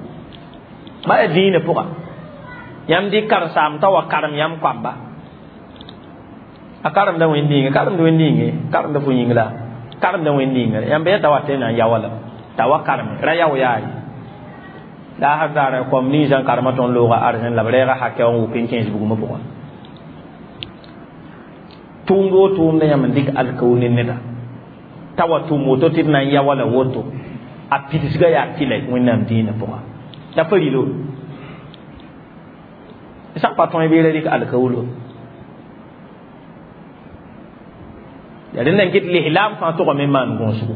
S1: puga yam di kar sam ta wa karam yam kwamba akaram da wendi karam da wendi karam da funyingla karam da wendi yam be ta wate na yawala ta wa karam ra yaw yayi da har da ko ni jan karma ton lo ga arjen la bare ga hakawon ko pin 15 bugu ma puga tumbo tumne yam dik alkawni neda tawa tumoto tin nan yawala woto a pitisga ya tilai wonnam dina puga da fari lo isa patron e bele dik alkawlo ya den nan kit lihlam fa to ko men man gonsu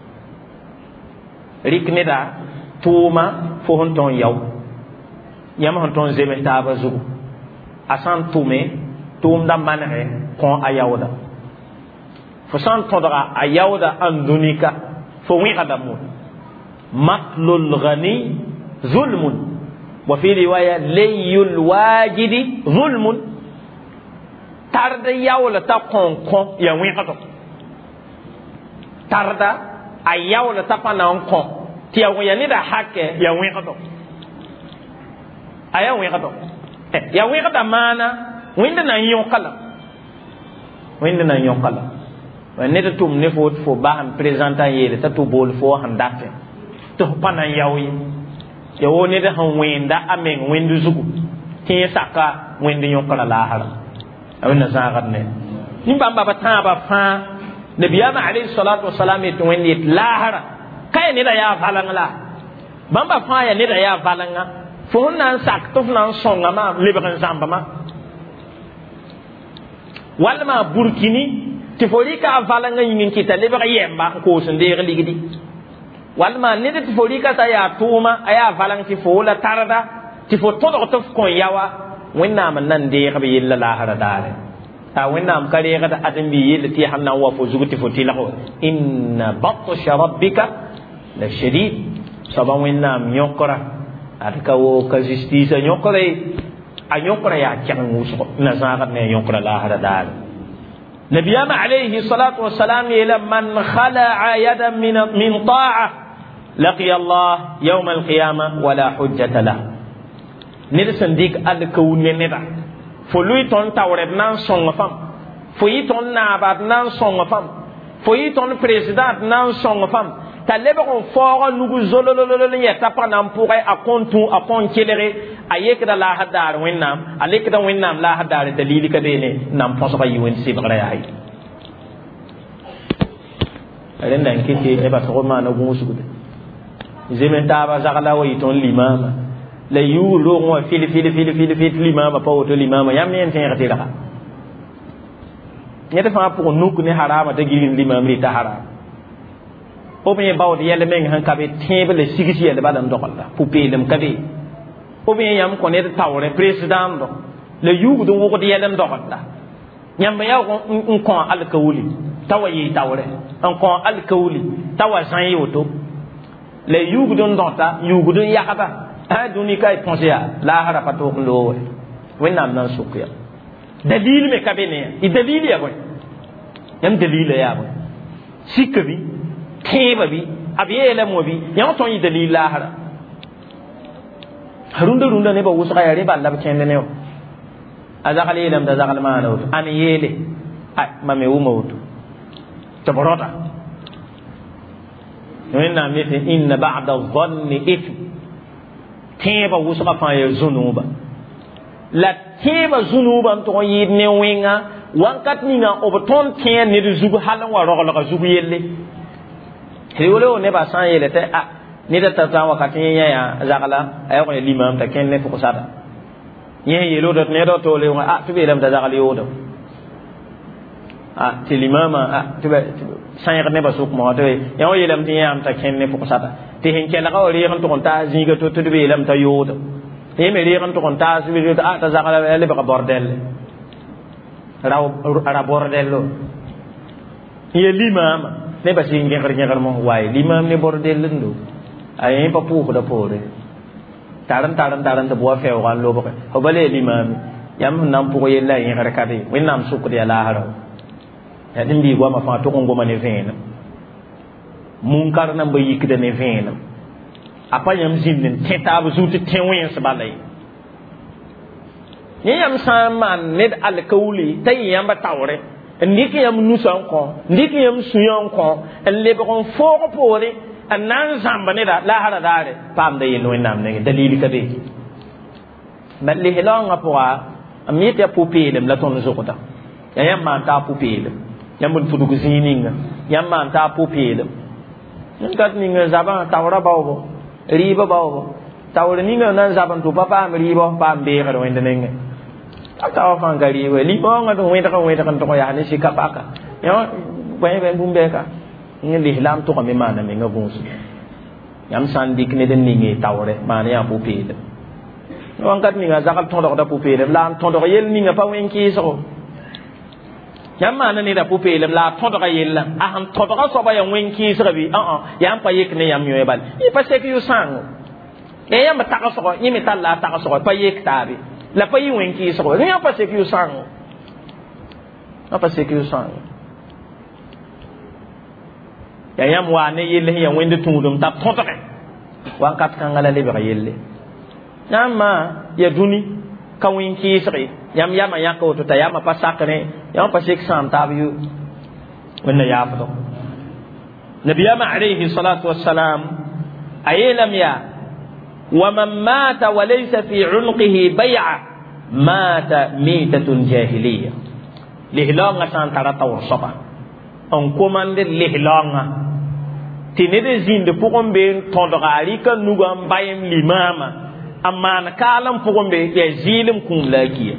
S1: rik neda tuma fo hon ton yaw yam hon ton zeme taba zugu asan tume tum da manre kon ayawda fo san todra ayawda andunika fo wi qadamu matlul ghani zulmun wa fi riwaya layul wajidi zulmun tarda yawla ta kon ya wi qato tarda ayawla ta panan kon ti ya wi ni da hakke ya wi qato aya wi qato ya wi qata mana winda na yokala wenne to tum ne fo ba han presentant yele ta to bol fo han dafe to pana yawi ya woni da han wenda amen wendu zugu tin saka wendi yokala lahara awina zagat ne nimba ba ta ba fa nabiyama alayhi salatu wassalam to wendi lahara kay ne da ya falanga bamba fa ya ne da ya falanga fo nan sak to nan songa ma libran zamba ma walma burkini tifolika valanga yingin kita lebra yemba ko sundere ligidi walma nede tifolika ta ya tuma aya valang tifola tarada tifo todo to ko yawa wenna man nan de gabe yilla la hara dare ta wenna am kare ga adam bi yilla ti hanna wa fo zuguti fo tilako inna batsha rabbika la shadid saban wenna am nyokora adka wo ka justice nyokore anyokra ya kyan muso na zagat ne yokra la hada dal nabiyama alayhi salatu wassalam ila man khala'a yadan min ta'a laqiya Allah yawm al-qiyamah wala hujjata la nid sandik ad kawne neda fo lui ton tawret nan songa fam fo yi ton nabat nan songa fam fo yi ton president nan songa fam talebe ko fora nugu zololololo ya tapanam pour ay akontu akon kelere ayekda la hadar wennam alekda wennam la hadar dalili ka bene nam foso bayi wen sibra yayi aren dan kiti e ba to ma na gumu sugude zemen taba zakala wa yiton limama la yu lo ngo fili limama pa woto limama yam yen tin rati la nyete fa pour nuk ne harama te girin limam ri ta haram oben bawde yelle men han kabe tebele sigisi yelle badam dokolla pupelem kabe oben yam ko ne tawre president do le yugo do wo ko yelle dokolla nyamba ya ko alkawuli tawayi tawre an ko alkawuli tawa san yoto le yugo do ndota yugo do yakata ha duni kay ponsia la hara pato ko wenam nan sukya dalil me kabe ne I dalil ya boy yam dalil ya boy sikabi keba bi abiye la mo bi yan ton yi dalil lahara runda ne ba wusa ya riba Allah kende ne azakali ilam da zakal ma na an yele ay mame wuma wutu to borota inna mi inna ba'da dhanni ithm keba wusa fa ya zunuba la keba zunuba to yi ne winga wankat ni na oboton tien ne zugu halan wa rogolo ka zugu yelle riwolo ne ba san yele te ni da tata wakati ya zakala ay ko limam ta ken ne ko sada ye yelo dot ne do to le to be lam da zakala yodo ti limama to be san ne ba suk mo to ya yelam ti yam ta ken ne ko sada ti hen ken la ko ri kan to ta zinga to be lam ta yodo e me ri kan to ta su be ta zakala le ba bordel raw ara bordello ye limama ne ba sin ngar mo way limam ne bordel lendu ay pa pu ko da pore taran da bo fe wa lo ba ko bale limam yam nam pu ko yella yin har kadi wen nam su ko ya la haro ya din bi gwa ma fa to ko ngoma ne fen mun kar nan ba yikida ne fen apa yam zinin teta bu zuti tenwen sa balai ni yam saman ned al kawli tay yam ba tawre ndiki yam nusan ko ndiki yam suyon ko le ba kon fo ko pore anan zamba ne da la hara dare pam da yelo nam ne dalili ka de man li hilanga poa amite pupilem la ton zokota yam man ta pupilem yam bun fudu zininga yam man ta pupilem ngat ninga zaba tawra bawo riba bawo tawra ninga nan zaban tu papa riba pam be ga wende nenge aka wa gari we li bo nga do weta kan to ya ni sikapaka yo be bumbe ka ngi lihlam to ko me mana me nga gunsu yam san dik ne den ningi tawre mana ya pupile no ngat ninga zakal to do da pupile la to do yel ninga pa wen ki so yam mana ni da pupile la to do yel la han to do so ba ya wen ki so bi yam pa yek ne yam yo bal i pa se ki yu sang e yam ta ka so ko ni mi talla ta ka so ko pa yek tabi la pa yi wen ki so ko ni pa se ki yu sang pa se ki yu sang ya yam wa ne yelle ya wende tungudum ta totoke wa kat kan ngala le ba yelle nama ya duni kan wen ki sri yam yama yakko to ta yama pasakne yam pa sek sam tabiyu wanda ya fado nabiyama alayhi salatu wassalam ayelam ya wa man mata wa laysa fi unqihi bay'a mata mitatun jahiliya lihlanga san tarata wasaba on komande lihlanga tinede zinde pugombe tondogari kan nugam bayem limama amma kalam pugombe ya zilim kum lakiya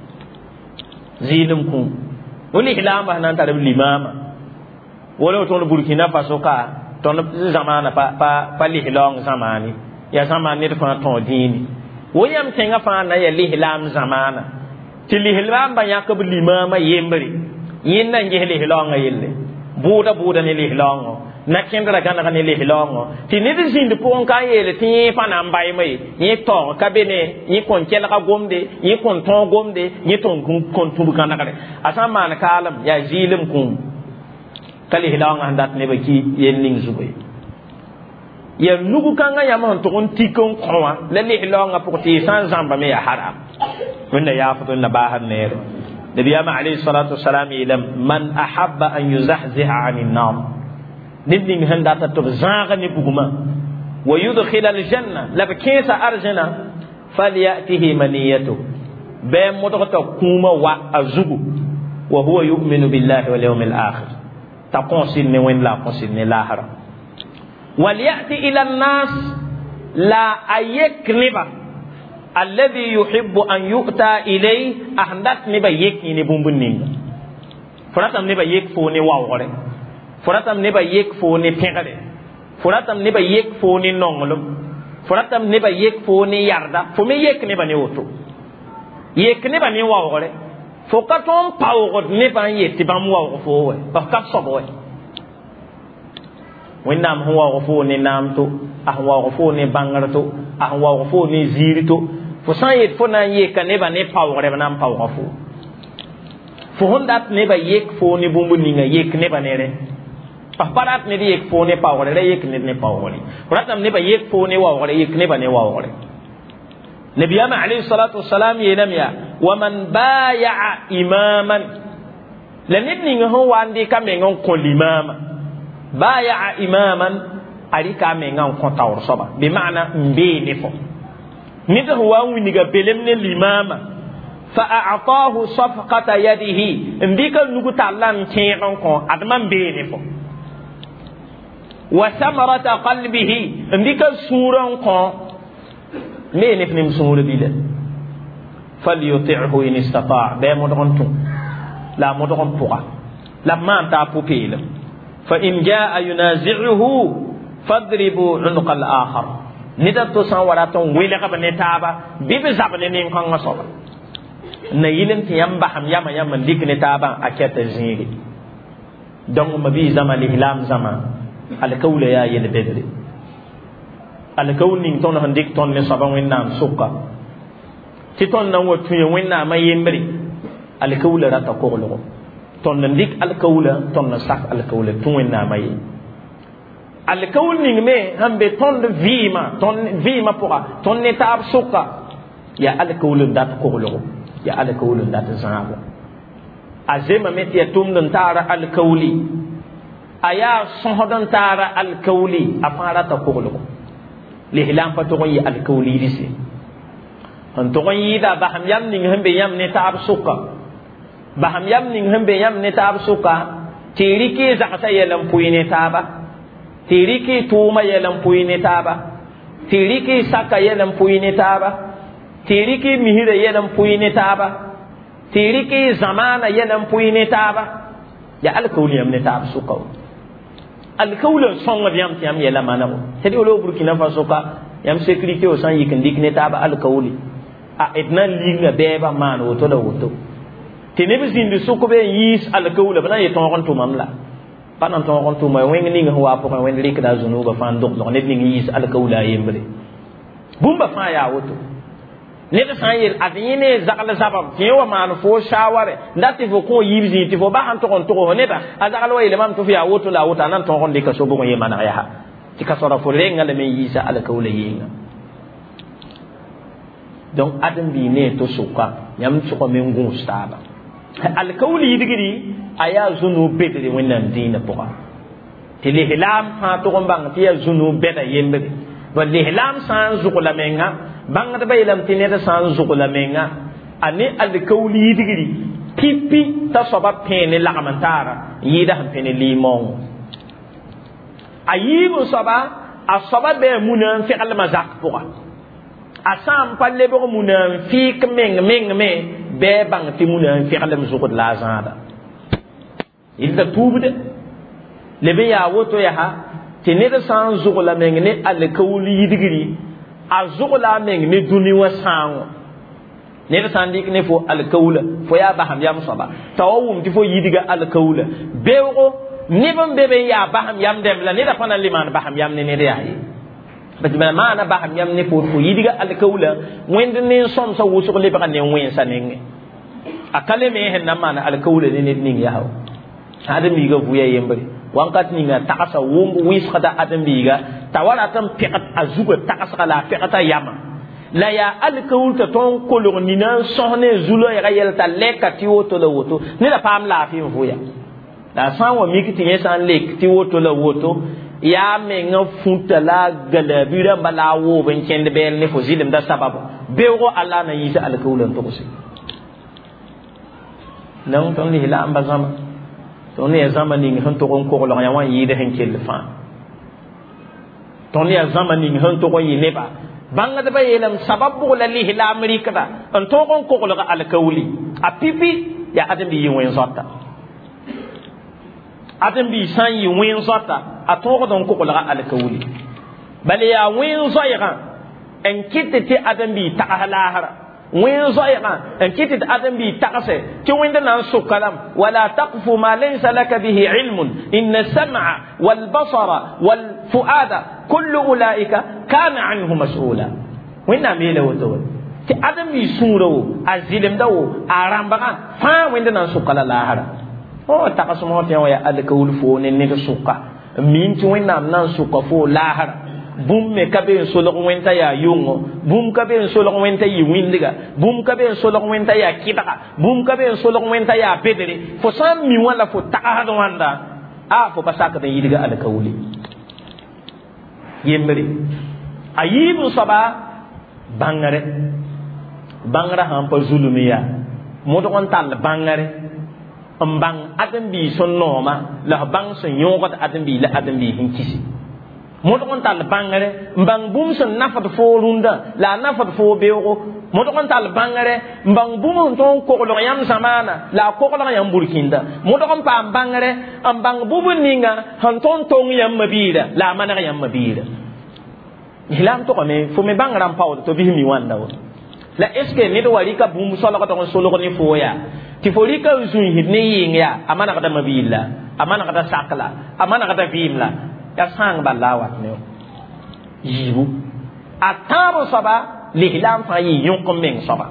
S1: zilim kum woni hilamba nan tarab limama wala to Burkina Faso ka ton zamana pa lihlong zamani ya zamani de fa ton dini woyam tenga fa na ya lihlam zamana ti lihlam ba yakab limama yemri yinna nge lihlong yelle buda ne lihlong na kendra gana ne lihlong ti ne de zinde pon ka yele ti fa na mbay mai ni to ka bene ni kon kela ka gomde ni kon ton gomde ni ton kon tubu kana kale asama na kalam ya zilim kum kali hilang handat ne baki yenning zubay ya nugu kanga ya man to on tikon kwa le hilang apoti san zamba me ya haram wanda ya fatu na bahar ne nabiyama alayhi salatu wassalam ilam man ahabba an yuzahziha 'anil nar nidning handata to zaga ni buguma wa yudkhil al janna la bakisa arjana falyatihi maniyatu be modota kuma wa azugu wa huwa yu'minu billahi wal yawmil akhir ta consigne wen la consigne lahara wal yati ila an-nas la ayekniba alladhi yuhibbu an yu'ta ilay ahdat ni ba yekni ni bumbunninga furatam ni ba yek fo ni wawore furatam ni ba yek fo ni pengale furatam ni ba yek fo ni nongolum furatam ni ba yek fo ni yarda fo me yek ni ba ni woto yek ni ba ni wawore fo ka ton pawgot ne ban yetti bam wa fo we ba ka so boy wennam huwa fo ni namto ahwa fo ni bangarto ahwa fo ni zirito fo san yet fo nan yeka ne ba ne pawgore ba nam pawgo fo hondat ne ba yek fo ni bumbu ni nga yek ne ba ne re parat ne yek fo ne pawgore re yek ne pawgore ratam ne ba yek fo ne wa gore yek ne ba ne wa gore nabiyama alayhi salatu wassalam yenam ya waman baya'a imaman lanidni ngo wandi kambe ngon ko limama baya'a imaman ari kambe ngon ko tawr soba bi maana mbe ne fo nita huwa wini ga belemne limama fa a'tahu safqata yadihi mbika nugu talan tenon ko adman mbe ne fo wa samarata qalbihi mbika suran ko me ne fnim sumul bila falyuti'hu in istata' be modontu la modon puqa la man ta pupile fa in jaa yunazi'uhu fadribu 'unuq al-akhar nida to san wala ton wele ka bane taba bibi zabane nin kan ngasoba na yilin ti yamba ham yama dikne taba aketa zingi donc mabi zama lihlam zama alkawla ya yel bedre alkawl ning ton handik ton ne saban wennam sukka ti ton nan watu ye wennam mayembre alkawla rata ko lo ton ndik alkawla ton na sak alkawla tun wennam may alkawl ning me hambe ton de vima pora ton ne tab sukka ya alkawla dat ko lo ya alkawla dat zaba azema meti ya tumdun tara alkawli aya sohodon tara alkawli afara ta ko lo lihlam pa to yi alkawli disi on to yi da baham yam ning hambe yam ne tab sukka baham yam ning hambe yam ne tab sukka tiriki zakata yelam puine taba tiriki tuma yelam puine taba tiriki saka yelam puine taba tiriki mihire yelam puine taba tiriki zamana yelam puine taba ya alkawli yam ne tab sukka alkawla songa yam tiam yela manabo hedi wolo burkina faso ka yam sécurité o san yikin dikne taba alkawli a etna linga beba man woto da woto tenebe zindi sukobe yis alkawla bana yeton kon to mamla panan ton kon to moy wen ninga wa po wen lik da zunu ba fan dok ne ninga yis alkawla yembre bumba fa ya woto ne da san yel adine zakala sabab tiwa man fo shaware ndati fo ko yibzi ti fo ba han to kon to ne da azakala wa ile mam to fiya woto la woto nan ton kon de ka so bo yema na ya ti ka sora fo renga le men yisa alkawla yinga donc adam bi ne to suka yam ko men gun staba alkawli digiri aya zunu bedre wannan dina poka tilihlam ha to bang ti ya zunu beda yembe walihlam san zukula menga bang da baylam tineta san zukula menga ani alkawli digiri pipi ta soba pene la amantara yida han pene limon ayibu soba asoba be munan fi almazaq poka asam palle bo munan fi kmeng me be bang ti munan fi alam zukut la zada ilta tubude lebe ya woto ya ha tineda san zukula mengne alkawli yidigiri azukula mengne duni wasango ne da sandik ne fo alkawla fo ya baham yam soba tawum ti fo yidiga alkawla bewo nibam bebe ya baham yam dem la ne da fana liman baham yam ne de yayi bajma maana baham yam ne fo yidiga alkawla wende ne som sa wusu le ba ne wen sanenge akale me hen na maana alkawla ne ne ning yawo adam biga buya yembari wankat ninga takasa wumbu wis khada adam biga tawara tam piqat azuga takasa la piqata yama la ya alkawl ta ton kolor nina sohne zulo ya yel ta lekati woto la woto ni la pam la fi vuya da san wa mikiti yesan lekati woto la woto ya me nga funta la gala bira bala wo ben kende bel ne fo zilim da sababu bewo alla na yisa alkawlan to kusi nan ton li la ambazama ton ya zamani ngi han to kon ko lo ya wan yide hen kel fa ton ya zamani ngi han to ko yi neba banga da bayelam sababu la li la amerika da an to kon ko lo alkawli a pipi ya adam bi yin zata adam bi san yi wen zata a to ko don ko lo alkawli bale ya wen zayra en kitete adam bi ta halahara وين زايقا ان كيتت ادم بي تقسه تي وين دنا سكلام ولا تقف ما ليس لك به علم ان السمع والبصر والفؤاد كل اولئك كان عنه مسؤولا وين ناميله وتو تي ادم بي سورو ازيلم دو ارامبا فا وين دنا سكلا لاهرا او تقسمو تي ويا الكول فو ني سكا مين تي وين نام نان سكا فو لاهرا bum me kabe solok wenta ya yungo bum kabe solok wenta yi windiga bum kabe solok wenta ya kitaka bum kabe solok wenta ya pedere fo sam mi wala fo taado wanda a fo pasaka de yidiga ala kawli yembere ayibu saba bangara han pa zulumiya modo on tal bangare mbang adam bi sonnoma la bang son yogot adam bi la adam bi hinkisi moto kon tal bangare mbang bum son nafat fo runda la nafat fo bewo moto kon tal bangare mbang bum ton ko lo yam zamana la ko lo yam burkinda moto kon pa bangare mbang bum ninga han ton tong yam mabira la mana yam mabira hilam to ko me fo me bangaram paw to bi mi wanda wo la eske ne do wari ka bum solo ko to solo ko ni foya ti fori ka zun hidne yinga amana kada mabilla amana kada sakla amana kada bimla ya sang balawat ne yibu ataro saba lihlam fa yi yon ko meng saba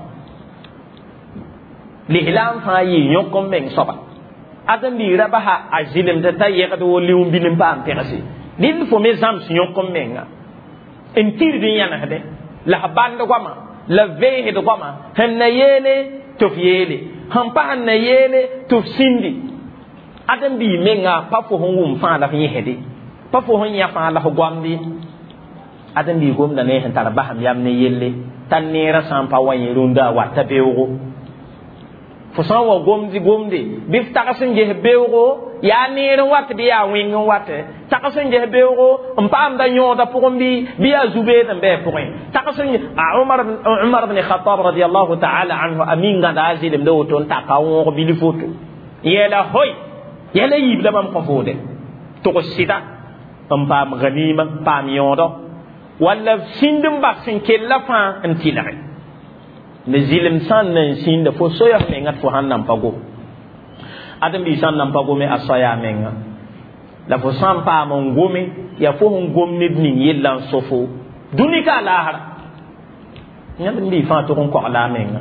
S1: lihlam fa yi yon ko meng saba adam bi rabaha azilim ta taye ka do lium bilim pam terasi din fo me zam si yon ko menga en tir din yana hade la banda kwama la vehe do kwama hanna yele to fiele hampa hanna yele to sindi adam bi menga pa fo hon fa la fi hede pa fo hon ya fa la ho gwambi adam bi gom da ne han tar baham yam ne yelle tan nera sampa wani runda wata bewo fo san wa gomdi bif takasin je bewo ya nera wat bi ya wing wat takasin je bewo mpam da nyoda pogombi bi ya zube da be poin takasin Umar ibn Khattab radiyallahu ta'ala anhu aminga da azilim do ton takawo bi li foto yela hoy yela yibla bam ko fode to ko sita pam ganima pam yodo wala sindim baksin kella fa antilai ne zilim san nan sin da fo soya me ngat fo hannan pago adam bi san nan pago me asaya menga la fo san pa mon gome ya fo hon gomne ni yellan sofo dunika lahara nyam bi fa to ko ala menga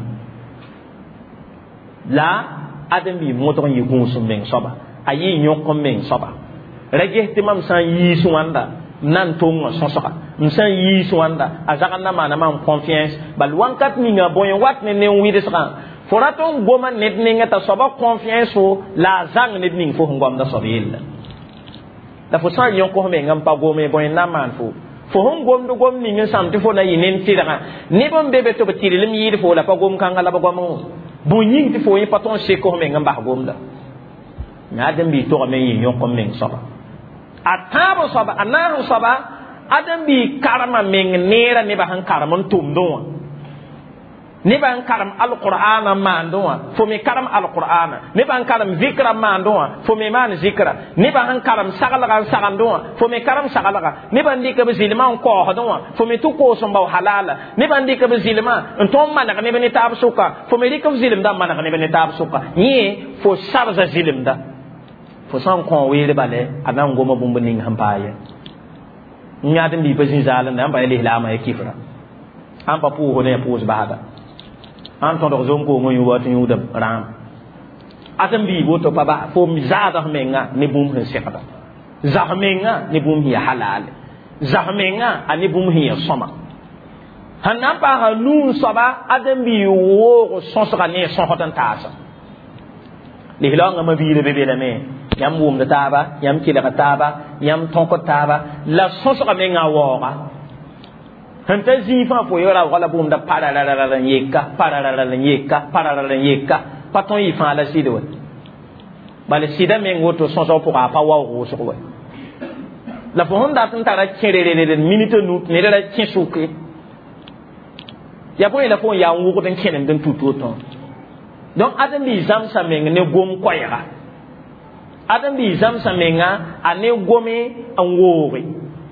S1: la adam bi moto yi gun sum men soba ayi nyoko men soba rege timam san yi suwanda nan tonga sosoka msan yi swanda azaka na mana man confiance bal wankat ni nga boy wat ne wide saka foraton goma net ne ngata soba confiance o la zang net ning fo ngom da sobil la fo san yon ko me ngam pa gome boy na man fo ngom do gom ni ngam sam te fo na yinen tidaka ne bom bebe to batiri lim yi fo la pa gom kan ala ba gom bo ning te fo yi paton se ko me ngam ba gom da na dem bi to me yi yon ko me soba atabo soba anaru soba adam bi karama meng nera ne ba han karamon tumdo ne ba han karam alqur'ana mando fo me karam alqur'ana ne ba han karam zikra mando fo me man zikra ne ba han karam sagalaga sagando fo me karam sagalaga ne ba ndika be zilma ko hodo fo me tu ko so baw halala ne ba ndika be zilma ntom man ne be ne tab suka fo me dika zilim da man ne be ne tab suka ni fo sarza zilim da fo san ko wele bale anan goma bumbu ning hampaye nyadim bi pezin zalan nan ba ile lama e kifra am pa pu ho ne pu zbada an ton do zon ko ngoy wat nyu dam ram atam bi bo to pa ba fo mi zada menga ne bum hen sekata zahmenga ne bum hi halal zahmenga ani bum hi soma hanan pa hanun soba adam bi wo so so ne so hotan tasa li hilanga ma bi le bebe la me yam wum da taba yam kila ka taba yam tonko taba la soso ka menga woga hanta zifa fo yora wala bum da pararara yeka paton yi fa la sido bale sida mengo to soso pour pa wa wo so ko la fo honda tan tara kerere minute nut ne la tsuke ya po ila fo ya wu ko tan kenen den tutu ton donc adam bi zam sa meng ne gom koyra adam bi zam sa menga ane gome an wori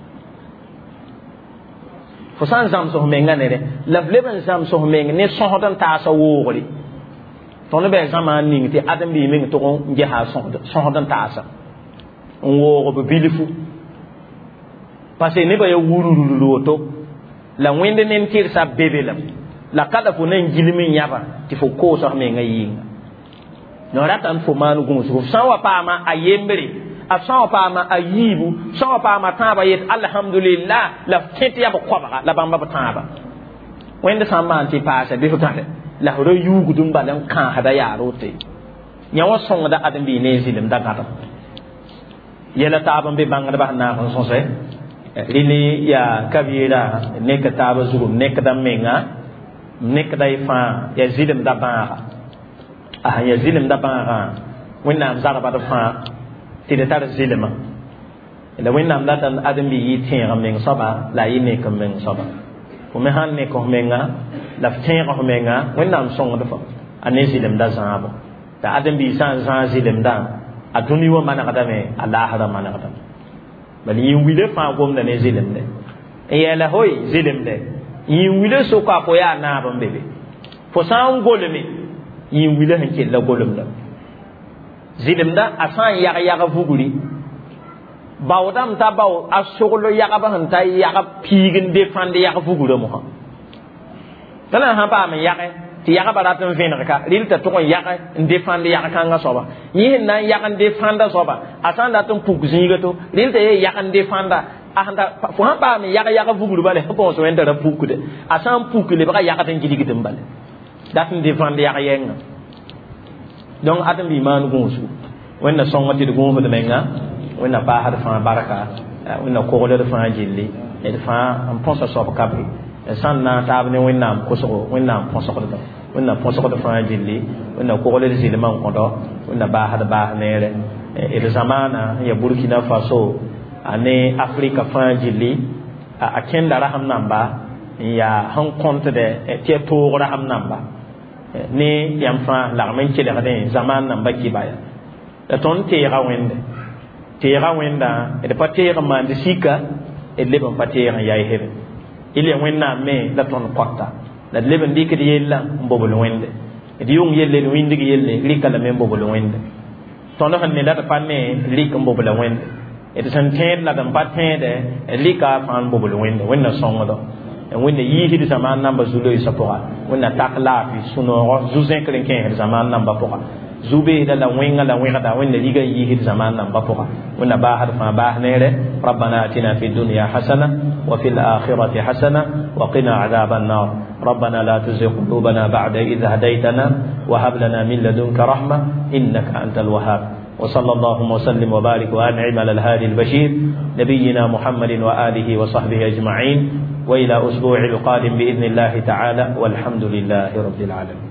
S1: fo san zam so menga ne la vleben zam so menga ne so hodan ta sa wori ton be zaman ning ti adam bi meng to nge ha so hodan ta sa on woro be bilifu parce ne ba ya wururu loto la wende nen tir sa bebelam la kada fo nen gilimin yaba ti fo ko so menga yinga no ratan fo manu gun so sawa pa ma ayembre asawa pa ma ayibu sawa pa ma taba yet alhamdulillah la tete ya ko ba la bamba taba wende sama anti pasa bi futale la ro yugu dum balan kan hada ya rote nyawa songa da adam bi ne zilim da gata yela taba be banga ba na ko so se rini ya kabira ne ka taba zuru ne ka da menga ne ka dai fa ya zilim da ba ya zilim da ba wẽnnaam zarba d fãa tɩ d tar zɩlmã la wẽnnaam la tan adam bi yi tẽeg meng soaba la yi nek n meng soaba fo me sãn nek f menga la f tẽeg f menga wẽnnaam sõngd fa a ne zɩlemda zãabo t'a adam bi sã n zãag zɩlemdã a dũni wã manegdame a laasra manegdame bal yĩn wile fãa gomda ne zɩlemde n yɛɛla hoy zɩlemde yĩn wile soka fo yaa naab n bebe fo san golme yin wila han ke la golumda zilimda asan yaga vuguri bawdam ta baw asoglo yaga ba han ta yaga pigin defande yaga vuguro mo ha tana ha ba me yaga ti yaga baratun venrka rilta to kon yaga defande yaga kanga soba yin nan yaga defanda soba asan da tun pugzinga to rilta yaga defanda ahanda fo ha ba me yaga vuguru bale ko so wenda da pukude asan pukule ba yaga tan gidigidum bale datin defande yaga yenga donc adam bi man gonsu wonna songati de gonfu de menga wonna ba har fa baraka wonna ko le fa jilli e fa am ponsa so ba kabri sanna tabne wonna ko so wonna ponsa ko do wonna ponsa ko fa jilli wonna ko le zile man ko do wonna ba har ba nere e de zamana ya Burkina Faso ane Afrika fa jilli a kenda raham namba ya han compte de tie to raham namba ni yam fa la men ci de zaman namba ki baya da ton tera wenda e pa tera man de sika e leben pa tera yayi hebe ile wenna me da ton kwata da leben dikedi yella mbobul wende e di yung yelle windi gi yelle likala me mbobul wende ton han ne da pa ne lik mbobul wende e de san ten la dan pa tende e lika fa mbobul wende wenna songodo en wende yi hidi zaman namba zulo isapora wenna takla fi suno zuzen kren ken zaman namba pora zube la wenga da wenda liga yi hid zaman nan bapoka wanda ba har fa ba nere rabbana atina fid dunya hasana wa fil akhirati hasana wa qina adhaban nar rabbana la tuzigh qulubana ba'da idh hadaytana wa hab lana min ladunka rahma innaka antal wahhab وصلى الله وسلم وبارك وانعم على الهادي البشير نبينا محمد واله وصحبه اجمعين والى اسبوع القادم باذن الله تعالى والحمد لله رب العالمين.